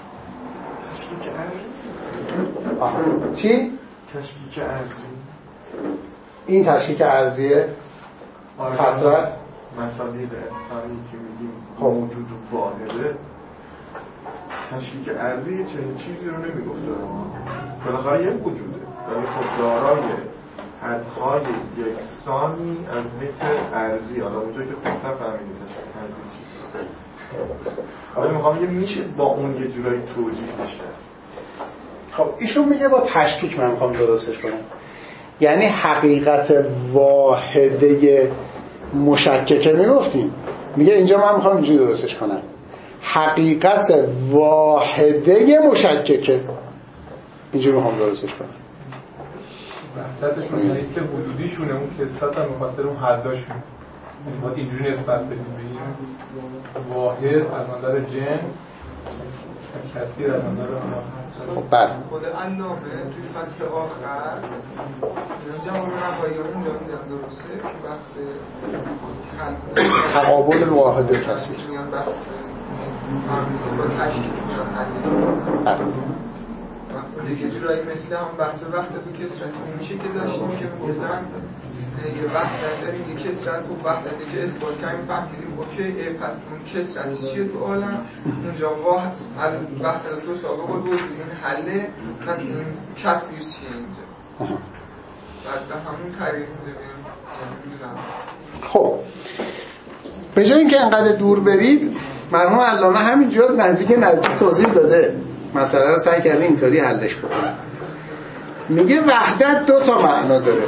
چی؟ تشکیک ارضی. این تشکیک ارضیه، کثرت مصادیق انسانی که میگیم موجود واحده، تشکیک ارضی چنین چیزی رو نمیگفته. بالاخره یک وجوده ولی خب دارای حدهای یکسانی از حیث ارضی. حالا اونجایی که خودتر فهمیدید تشکیک ارضی چیست. حالا میخوام یه میشه با اون یه جورایی توجیه بشه. خب ایشون میگه با تشکیک من میخوام درستش کنم، یعنی حقیقت واحده مشککه میگفتیم، میگه اینجا من میخوام اینجوری درستش کنم، حقیقت واحده مشککه، اینجوری میخوام درستش کنم. وحدتشون حیث وجودیشونه، اون کثرت هم بخاطر اون حداشون، باید اینجوری نسبت بدیم بگیم واحد از نظر جنس، کثیر از نظر خود علامه توی فصل آخر جواب نهایی رو اونجا میدن، درسته که بحث تقابل الواحد و کثیر میان، بحث با تشکیک میان دیگه جورایی مثل هم بحث وحدت و کثرت میشه که داشتیم که میگفتن یه وحدت داریم یه کثرت و وحدتی که اثبات کردیم فهمیدیم اوکی پس اون کثرت چیه تو عالم، اونجا وحدت تو سابق و وجود این حله، پس این کثیر چیه اینجا بعد به همون طریق میدونم. خب به جای اینکه انقدر دور برید، مرحوم علامه همینجا نزدیک توضیح داده، مسئله رو سعی کرده اینطوری حلش بکنه. میگه وحدت 2 تا معنا داره.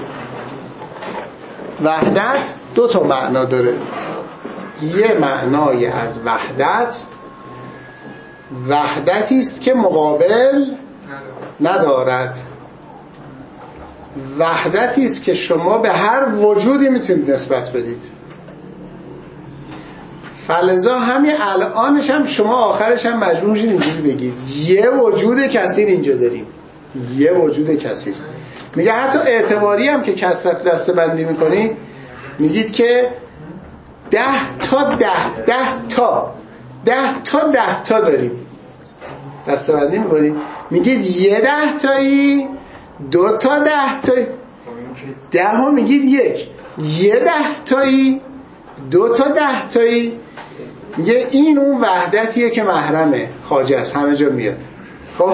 وحدت 2 تا معنا داره. یه معنای از وحدتی است که مقابل ندارد، وحدتی است که شما به هر وجودی میتونید نسبت بدید. فلذا همین الانش هم شما آخرش هم مجبور شید اینجوری بگید یه وجود کثیر اینجا داریم، یه وجود کثیر. میگه حتی اعتباری هم که کثرت دسته بندی میکنید، میگید که 10 تا 10 تا داریم، دسته‌بندی میکنید میگید 10 تایی، 2 تا 10 تایی، 10 میگید 10 تایی، 2 تا 10 تایی. میگه این اون وحدتیه که محرمه، خواجه است، همه جا میاد. خب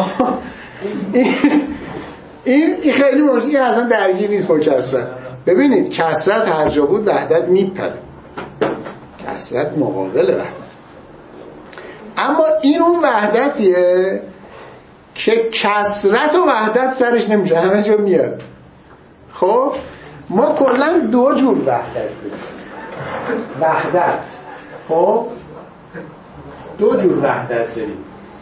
این خیلی مشکلی اصلا درگیر نیست با کسرت. ببینید کسرت هر جا بود وحدت میپره، کسرت مقابل وحدت. اما این اون وحدتیه که کسرت و وحدت سرش نمیشه، همه جا میاد. خب ما کلا 2 جور وحدت داریم. وحدت، خب 2 جور وحدت داریم.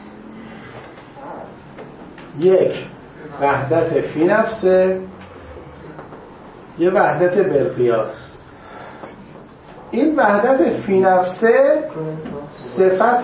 یک وحدت فی نفسه، یه وحدت بالقیاس. این وحدت فی نفسه صفت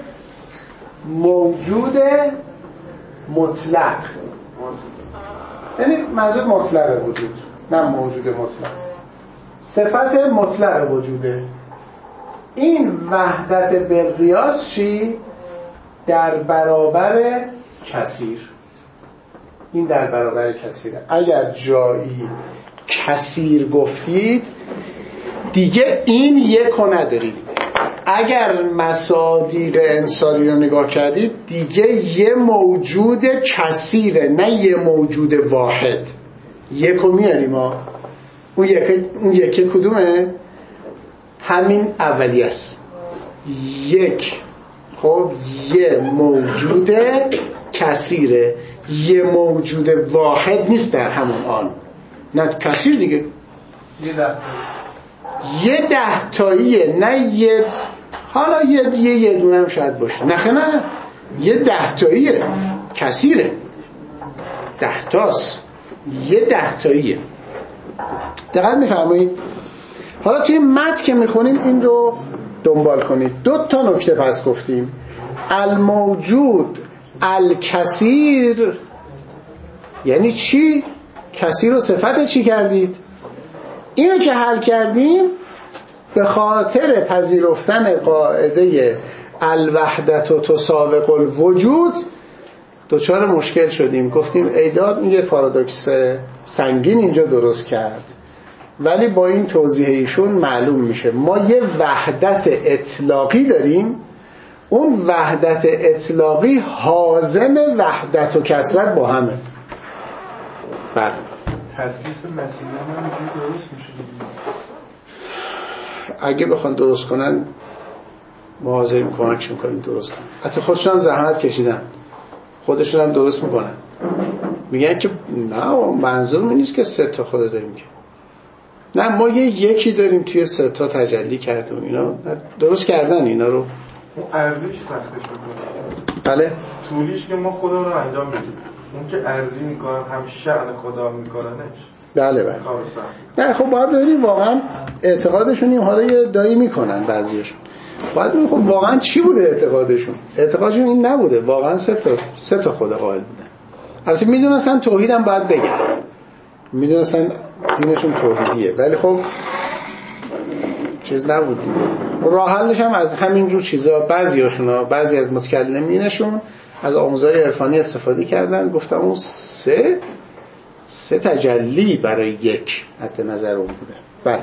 موجود مطلق، یعنی منظور مطلق وجود، نه موجود مطلق، صفت مطلق وجوده. این وحدت بالقیاس چی؟ در برابر کثیر. این در برابر کثیره. اگر جایی کثیر گفتید دیگه این یکو ندارید. اگر مصادیق انسانی رو نگاه کردید دیگه یه موجود کثیره، نه یه موجود واحد. یکو میاریم ما. اون یکی کدومه؟ همین اولی است. یک. خب یه موجود کثیره، یه موجود واحد نیست در همون آن. نه کثیر دیگه، یه 10 تاییه، نه یه، حالا یه دونه هم شاید باشه، نه یه 10 تاییه، کثیره، 10 تاست، یه 10 تاییه. دقت میفرمایید؟ حالا توی متن که میخونیم این رو دنبال کنید. 2 تا نکته پس گفتیم. الموجود الکثیر یعنی چی؟ کثیر رو صفت چی کردید؟ اینو که حل کردیم به خاطر پذیرفتن قاعده الوحدت و تسابق الوجود دوچار مشکل شدیم. گفتیم ایداد یه پارادوکس سنگین اینجا درست کرد، ولی با این توضیح ایشون معلوم میشه ما یه وحدت اطلاقی داریم. اون وحدت اطلاقی حازم وحدت و کثرت با همه. بله تسلیس مسیحی هم اینجوری درست میشه. اگه بخوان درست کنن ما حاضریم کمکش میکنیم درست کنن. حتی خودشون هم زحمت کشیدن، خودشون هم درست میکنن. میگن که نه منظور من نیست که 3 تا خدا داریم، که نه ما یکی داریم توی 3 تا تجلی کرده و اینا درست کردن اینا رو. ارزیش سخته شده. بله طولیش که ما خدا رو انجام بدیم، اون که ارزی میکنن هم شأن خدا میکننش. بله نه خب باید ببینیم واقعا اعتقادشون این حالا یه دایی میکنن بعضیشون. باید ببینیم خب واقعا چی بوده اعتقادشون. اعتقادشون این نبوده، واقعا 3 تا خدا قائل بودن. البته میدونستن توحید هم باید بگن، میدونستن دینشون توحیدیه، ولی خب چیز نبود دیگه. راه حلش هم از همین جور چیزا بعضی از متکلمینشون از آموزهای عرفانی استفاده کردن، گفتم اون 3 تجلی برای 1 حد نظر اون بوده. بله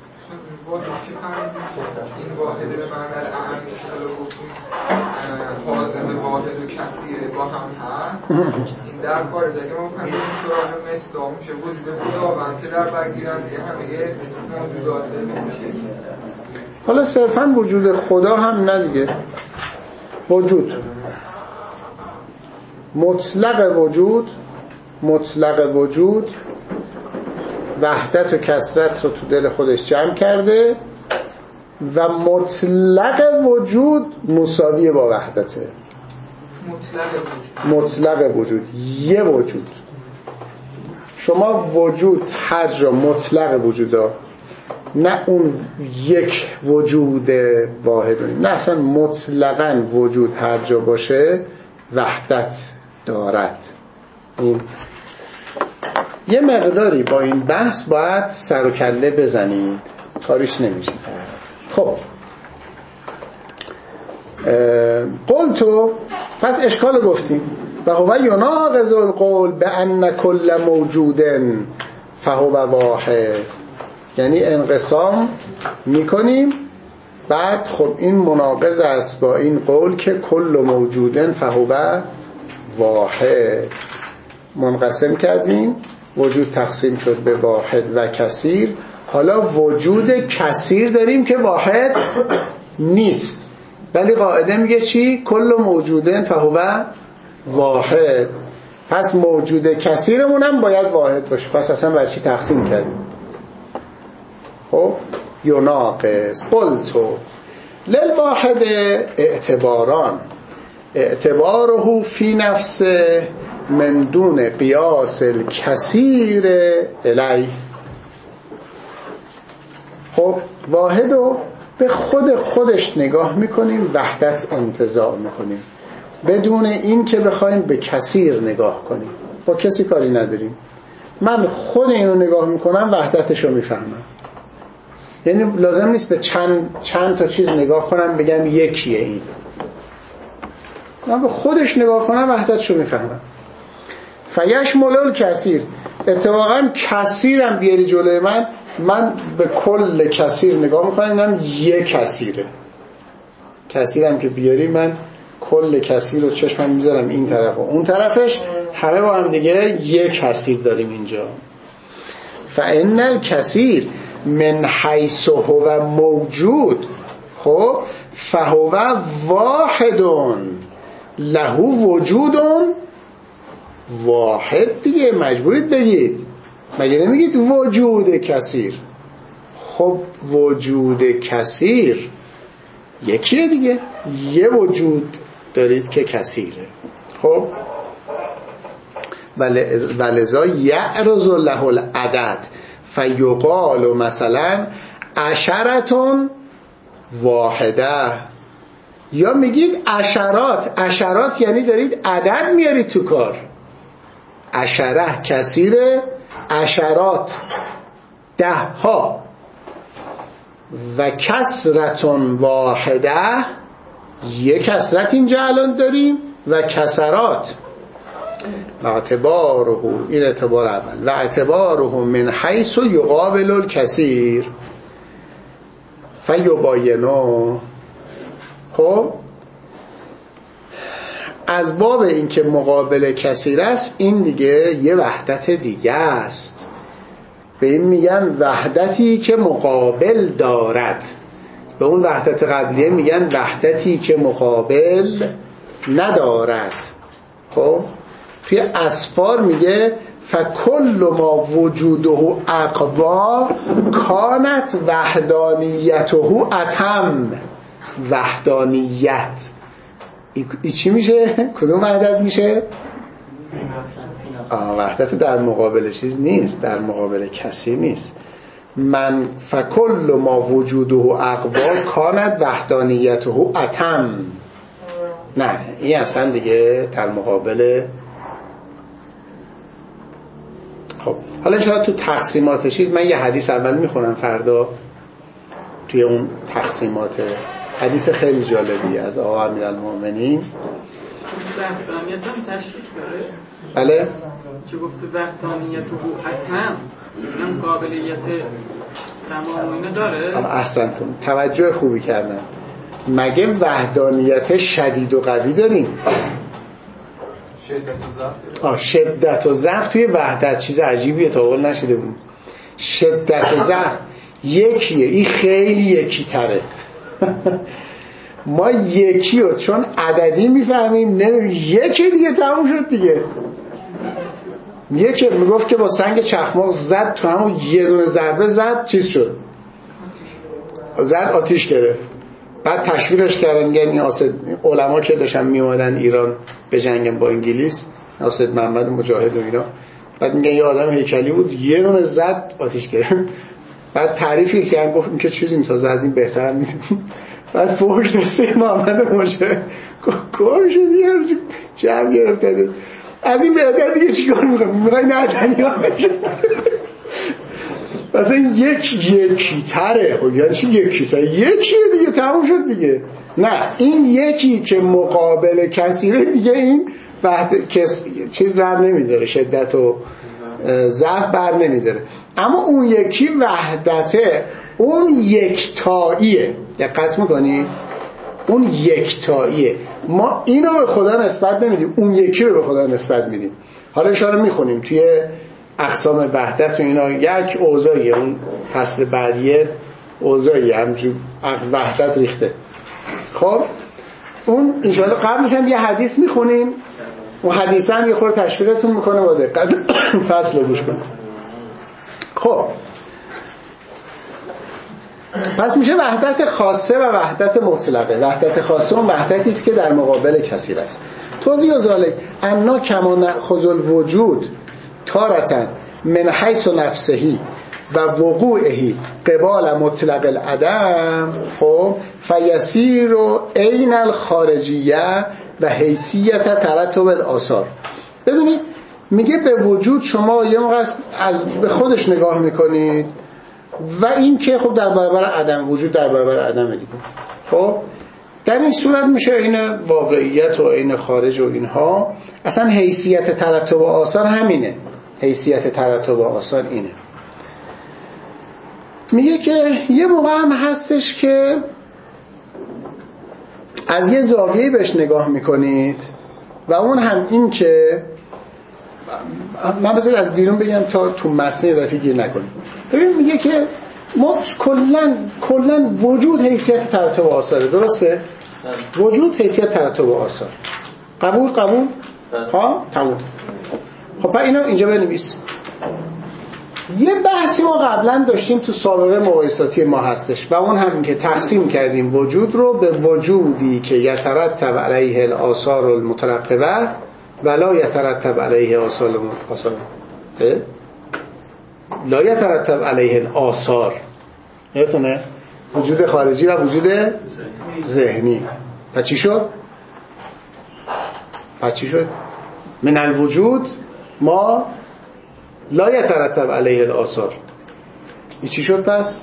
این واحد به معنی اعمی که حالا گفتیم حازم واحد و کثیر با هم هست، این در خارج اگه ما بخوایم سراغ مصداق میشه وجود خداوند که در برگیرنده همه موجودات میشه. حالا صرفا وجود خدا هم نه دیگه، وجود مطلق وجود وحدت و کثرت رو تو دل خودش جمع کرده و مطلق وجود مساویه با وحدته. مطلق وجود یه وجود. شما وجود هر جا مطلق وجودا، نه اون یک وجود واحد، نه اصلا مطلقاً وجود هر جا باشه وحدت دارد. این یه مقداری با این بحث باید سر و کله بزنید، کاریش نمیشه کرد. خب قلتو، پس اشکال گفتیم. و هو یناقض القول بان کل موجود فهو واحد، یعنی انقسام میکنیم بعد خب این مناقض است با این قول که کل موجود فهو واحد. منقسم کردیم، وجود تقسیم شد به واحد و کثیر. حالا وجود کثیر داریم که واحد نیست، ولی قاعده میگه چی؟ کل موجودن فهو واحد. پس موجود کثیرمون هم باید واحد باشه. پس اصلا بر چی تقسیم کردیم؟ خب یناقض. قلتو للواحد اعتباران، اعتباره فی نفسه من دون قیاس الکثیر الیه. خب واحدو به خودش نگاه میکنیم، وحدت انتزاع میکنیم، بدون این که بخوایم به کثیر نگاه کنیم. با کسی کاری نداریم، من خود اینو نگاه میکنم، وحدتشو میفهمم. یعنی لازم نیست به چند تا چیز نگاه کنم بگم یکیه این. من به خودش نگاه کنم، وحدتشو میفهمم. فیشمل الکثیر، اتفاقا کثیرم بیاری جلوی من به کل کثیر نگاه میکنم، اینم یک کثیره. کثیرم که بیاری من کل کثیر رو چشمم میذارم این طرف و اون طرفش، همه با هم دیگه یک کثیر داریم اینجا. فان الکثیر من حیث هو موجود، خب فهو واحد له وجود واحد دیگه. مجبورید بگید، مگه نمیگید وجود کثیر؟ خب وجود کثیر یکیه دیگه، یه وجود دارید که کثیره. خب ولذا یعرض له العدد فیقال مثلا عشرتون واحده، یا میگید عشرات یعنی دارید عدد میارید تو کار. عشره کثیره، عشرات ده ها. و کسرتون واحده، یک کسرت اینجا الان داریم، و کسرات. و اعتباره، این اعتبار اول، و اعتباره من حیث یقابل الکثیر فیباینو. خب از باب این که مقابل کثیر است، این دیگه یه وحدت دیگه است. به این میگن وحدتی که مقابل دارد. به اون وحدت قبلیه میگن وحدتی که مقابل ندارد. خب توی اسفار میگه فکل ما وجوده اقوا کانت وحدانیته اتم. وحدانیت ای چی میشه؟ کدوم وحدت میشه؟ وحدت در مقابل چیز نیست، در مقابل کسی نیست. من فکل ما وجوده اقوا کانت وحدانیته اتم. نه این اصلا دیگه در مقابل. خب حالا شاید تو تقسیمات چیز، من یه حدیث اول میخونم فردا توی اون تقسیمات، حدیث خیلی جالبی از آقا امیرالمومنین. وحدانیت هم تشکیل داره؟ بله چه گفته وحدانیت و اتم، اینم قابلیت تمام اینا داره؟ احسنتون، توجه خوبی کردن. مگه وحدانیت شدید و قوی داریم؟ شدت و ضعف توی وحدت چیز عجیبیه، تا اول نشده بود. شدت و ضعف یکیه، این خیلی یکی تره. ما یکی رو چون عددی میفهمیم، یکی دیگه تموم شد دیگه. یکی میگفت که با سنگ چخماق زد تو همون یه دونه ضربه زد چیز شد، زد آتیش گرفت. بعد تشویقش کردن، یعنی علما که داشتن میومدن ایران به جنگ با انگلیس، اسد محمد مجاهد و اینا، بعد میگن یه آدم هیکلی بود یه دونه زد آتیش گرفت. بعد تعریفی کرد، گفت این که چیزی میتازه از این بهتر نیست. بعد فوش دسته محمد مجاهد گفت شدی چه گرفته از این بهتر دیگه چیکار میکنم؟ میخوای نه یادش مثلا یکی تره. خب یعنی چی یکی تره؟ یکیه دیگه تموم شد دیگه. نه این یکی که مقابل کثیره دیگه این چیز در نمیداره، شدت و ضعف بر نمیداره. اما اون یکی وحدته، اون یکتاییه. دقت میکنی؟ اون یکتاییه. ما اینو به خدا نسبت نمیدیم، اون یکی رو به خدا نسبت میدیم. حالا اشاره میخونیم توی اقسام وحدت و اینا یک اوضاعیه، اون فصل بعدیه اوضاعیه همجور وحدت ریخته. خب اون انشاءالله قبلش هم یه حدیث میخونیم، اون حدیث هم یه خورده تشویقتون میکنه، با دقت فصل رو گوش کنیم. خب پس میشه وحدت خاصه و وحدت مطلقه. وحدت خاصه اون وحدتی است که در مقابل کثیر است. توضیح و ذالک انا کما نأخذ الوجود تارة من حیث نفسه و وقوعه قبال مطلق العدم، خب فیسیر عین الخارجیه و حیثیت ترتب الآثار. ببینید میگه به وجود شما یه موقع از به خودش نگاه میکنید و این که خب در برابر عدم، وجود در برابر عدم دیگه. خب در این صورت میشه این واقعیت و این خارج و اینها. اصلا حیثیت ترتب آثار همینه، حیثیت ترتب آثار اینه. میگه که یه موقع هم هستش که از یه زاویه‌ای بهش نگاه میکنید و اون هم این که من بذار از بیرون بگم تا تو متن یه دفعه گیر نکنیم. ببین میگه که ما کلن وجود حیثیت ترتب آثاره، درسته؟ وجود حیثیت ترتب آثار. قبول؟ ها؟ تمام. خب اینا اینجا بنویس. یه بحثی ما قبلا داشتیم تو سابقه مقایساتی ما هستش و اون هم که تقسیم کردیم وجود رو به وجودی که یترتب علیه الآثار المترقبه ولا یترتب علیه آثار لا یترتب علیه الآثار، یادتونه؟ وجود خارجی و وجود ذهنی. پس چی شد؟ من الوجود ما لا یترتب علیه الآثار. این چی شد پس؟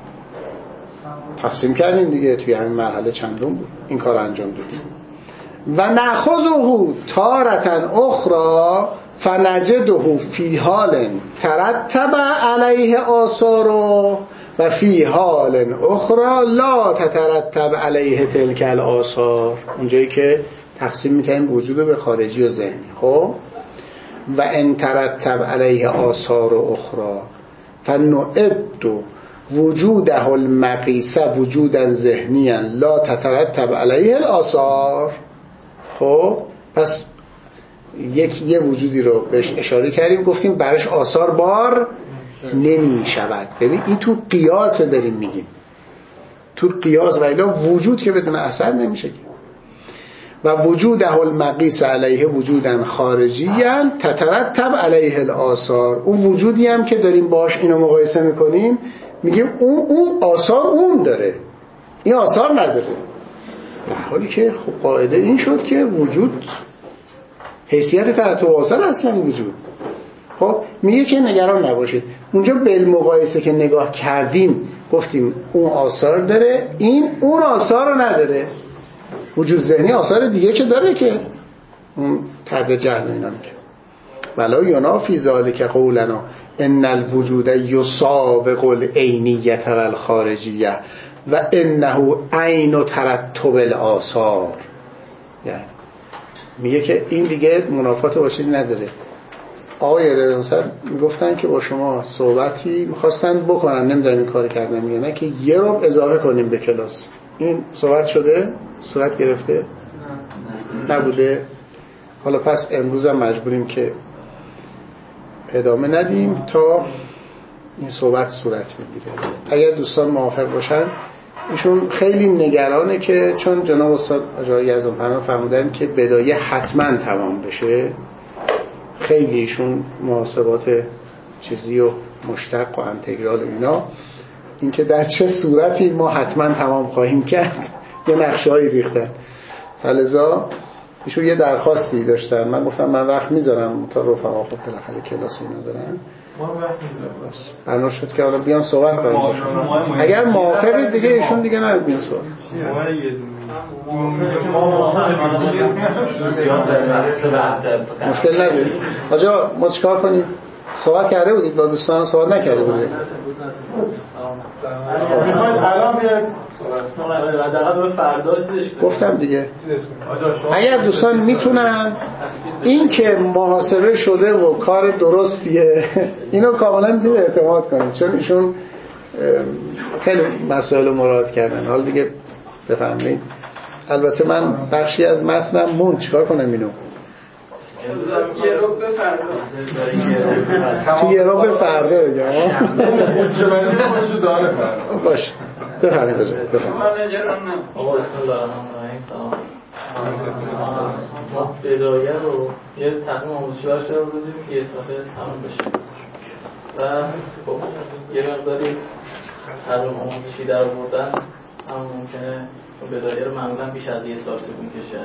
تقسیم کردیم دیگه، توی همین مرحله چندم بود این کار انجام دادیم. و نأخذه تارة اخرى فنجده فی حال ترتب علیه آثار و فی حال اخرى لا تترتب علیه تلک الآثار. اونجایی که تقسیم میکنیم وجود به خارجی و ذهنی. خب و ان ترتب علیه آثار اخرى فنعد وجوده المقیس وجودا ذهنیا لا تترتب علیه الآثار. خب پس یه وجودی رو بهش اشاره کردیم، گفتیم برش آثار بار نمی شود. ببین این تو قیاس داریم میگیم، تو قیاس و الا وجود که بتونه اثر نمیشه. و وجوده المقیس علیه وجودا خارجیا تترتب علیه الآثار. اون وجودی هم که داریم باش اینو مقایسه میکنیم میگیم اون آثار اون داره، این آثار نداره. در حالی که خب قاعده این شد که وجود حیثیت ترتب آثار اصلا وجود. خب میگه که نگران نباشید، اونجا بالمقایسه که نگاه کردیم گفتیم اون آثار داره، این اون آثار رو نداره. وجود ذهنی آثار دیگه که داره که اون طرد جهل اینا میگه. ولا ینافی ذلک قولنا ان الوجود یسابق العینیه و الخارجیه و انه عین ترتب الآثار. یعنی میگه که این دیگه منافات با چیز نداره. آقای رضانسر میگفتن که با شما صحبتی میخواستن بکنن، نمیدونم این کار کردن میگه نه که یه ربع اضافه کنیم به کلاس. این صحبت شده؟ صورت گرفته؟ نبوده؟ حالا پس امروز هم مجبوریم که ادامه ندیم تا این صحبت صورت میگیره. اگر دوستان موافق باشن، ایشون خیلی نگرانه که چون جناب استاد آقای یزدانپناه فرمودن که بدایه حتما تمام بشه، خیلی ایشون محاسبات چیزی و مشتق و انتگرال و اینا، اینکه در چه صورتی ما حتما تمام خواهیم کرد یه نقشه‌ای ریختن. فلذا ایشون یه درخواستی داشتن، من گفتم من وقت میذارم تا رفقا خب بالاخره کلاس اینا دارن، ما وقت میذارم. بس بنا شد که حالا بیان صحبت کنیم. اگر موافقید دیگه ایشون دیگه نه بیان صحبت. مشکل نداری. آجا ما چیکار کنیم؟ صحبت کرده بودید با دوستان؟ صحبت نکرده بودید؟ میخواید الان بیاد حداقل فردا چیزش کنیم. گفتم دیگه اگر دوستان میتونن این که محاسبه شده و کار درستیه اینو کاملا میتونید اعتماد کنید، چون ایشون خیلی مسائل مراعات کردن. حالا دیگه بفهمید. البته من بخشی از متنم مون، چیکار کنم اینو؟ تو یه رو به فردا بگم باشه. بفهمید بجا ما بدایه رو یه تقویم آموزشی برش رو بودیم که یه ساعته تمام بشه و خب یه مقداری تقویم آموزشی در بردن هم ممکنه بدایه رو معمولا بیش از یه سال طول میکشه.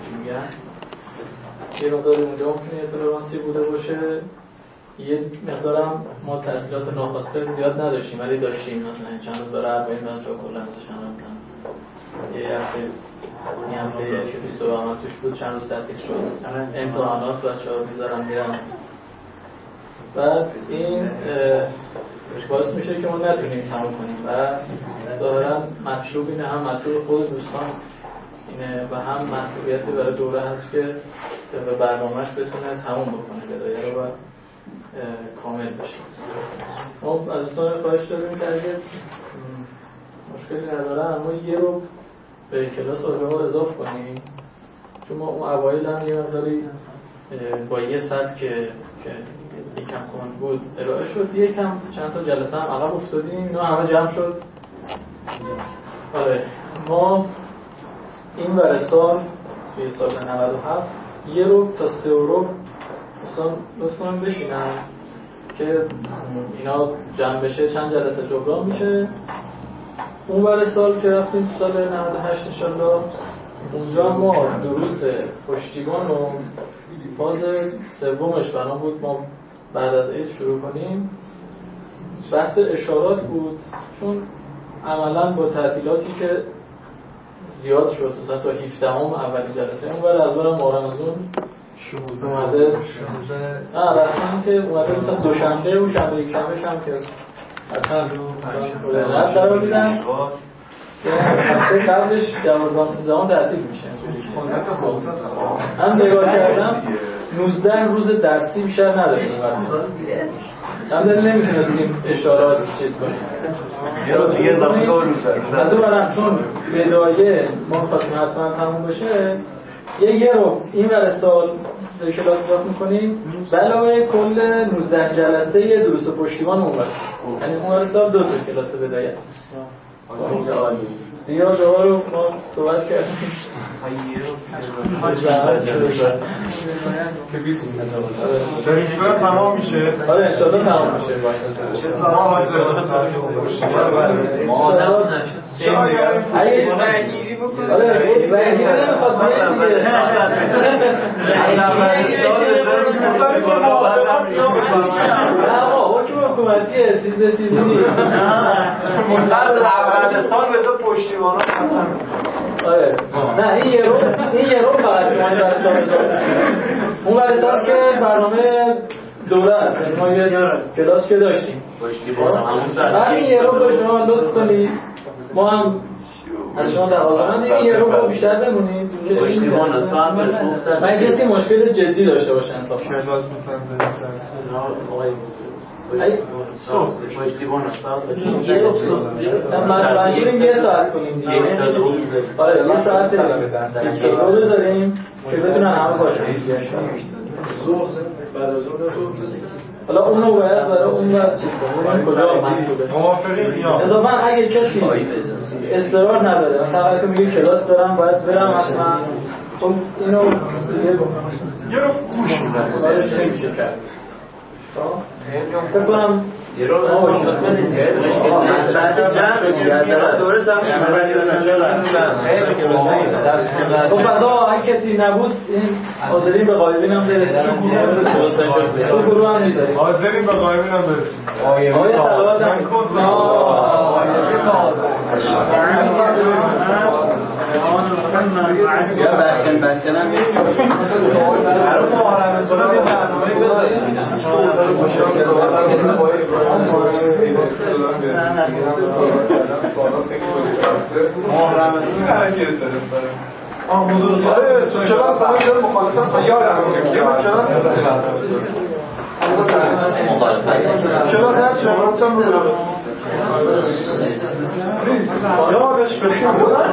یه مقداری اونجا ممکنه تولرانسی بوده باشه. یه مقدارم ما تعطیلات ناخواسته زیاد نداشتیم ولی داشتیم، مثلا چند روز برای 40 بچه‌ها کلا داشتن رفتن. یه هفته که 20 برنامه توش بود چند روز تعطیل شد. امتحانات بچه‌ها میذارن میرن. بعد این باعث میشه که ما نتونیم تموم کنیم و ظاهراً مطلوب اینه، هم مطلوب خود دوستان اینه و هم مطلوبیت برای دوره هست که به برنامهش بتونه تموم بکنه، بدایه رو کامل بشه. ما از دوستان خواهش داریم که اگه مشکلی ندارن اما یه رو به کلاس آجاها اضافه کنیم، چون ما اون اوایل هم یه مقداری با یه سبک که یکم کند بود ارائه شد، یکم چند تا جلسه هم عقب افتادیم، اینا همه جمع شد. آره ما این ور سال توی سال 97 یه رو تا 3 رو دوستان بشینن که اینا جمع بشه چند جلسه جبران میشه. اون ور سال که رفتیم سال 98 انشالله اونجا ما دروس پشتیبان رو فاز سومش بنا بود ما بعد از عید شروع کنیم. بحث اشارات بود، چون عملا با تعطیلاتی که زیاد شد مثلا تا 17 اولین جلسه اون بعد از برم مارمزون اومده رسما که اومده مثلا دوشنبه و شنبه یک شنبه هم که اصلا قرار میدن هفته قبلش 12-13 تعطیل میشه. هم نگاه کردم 19 روز درسی بیشتر نداریم هم داریم نمیتونستیم اشارات چیز کنیم دیگه اضافه 2 روز از اون برم چون بدایه ما خواستیم حتما تموم بشه یه رو این ور سال در کلاس اضافه میکنیم علاوه کل 19 جلسه یه دروس و پشتیبان اون ور، یعنی اون ور سال 2 کلاس بدایه است. دیگه دوباره رو ما صحبت کردیم داریم تمام میشه. آره انشاءالله تمام میشه. چه سال ما حاضر ما اگه رنگیری بکنیم آره رنگیری نمیخواست اما حکم حکومتیه چیزی نیست. اول سال به تو پشتیبان آره نه این یه رو فقط شما این برسال اون برسال که برنامه دوره است، ما یه کلاس که داشتیم بعد این یه رو به شما لطف کنید ما هم از شما دقیقا این یه رو بیشتر بمونید من کسی مشکل جدی داشته باشه انصافا کلاس منظوریم یه ساعت کنیم دیگه. آره یه ساعت رو بذاریم که بتونن همه باشن حالا اون رو باید برای اون باید چیز کنیم کجا موافقی یا اضافا اگه کسی اصرار نداره مثلا اگه میگه کلاس دارم باید برم حتما خب اینو یه رو گوش میدن کارش نمیشه کرد. فکر کنم یه رو بعد جمع دوره خب بعدا هر کسی نبود این حاضرین به غایبین هم برسیم تو گروه هم میذاریم حاضرین به غایبین هم برسیم آیه صلوات هم آیه یا برکن هم برای محرم سالان یه برنامه بذارید کلاس همه جای مخالفت یادم کلاس هر چند هم رو یادش بخیر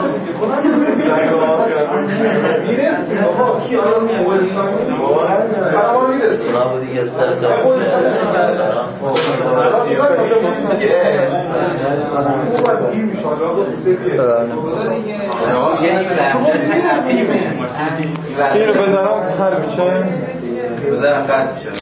میرسیم بابا کی آدم مولستان میرسیم اونا دیگه سر اینو بزنم هر میشه بزنم قطع میشه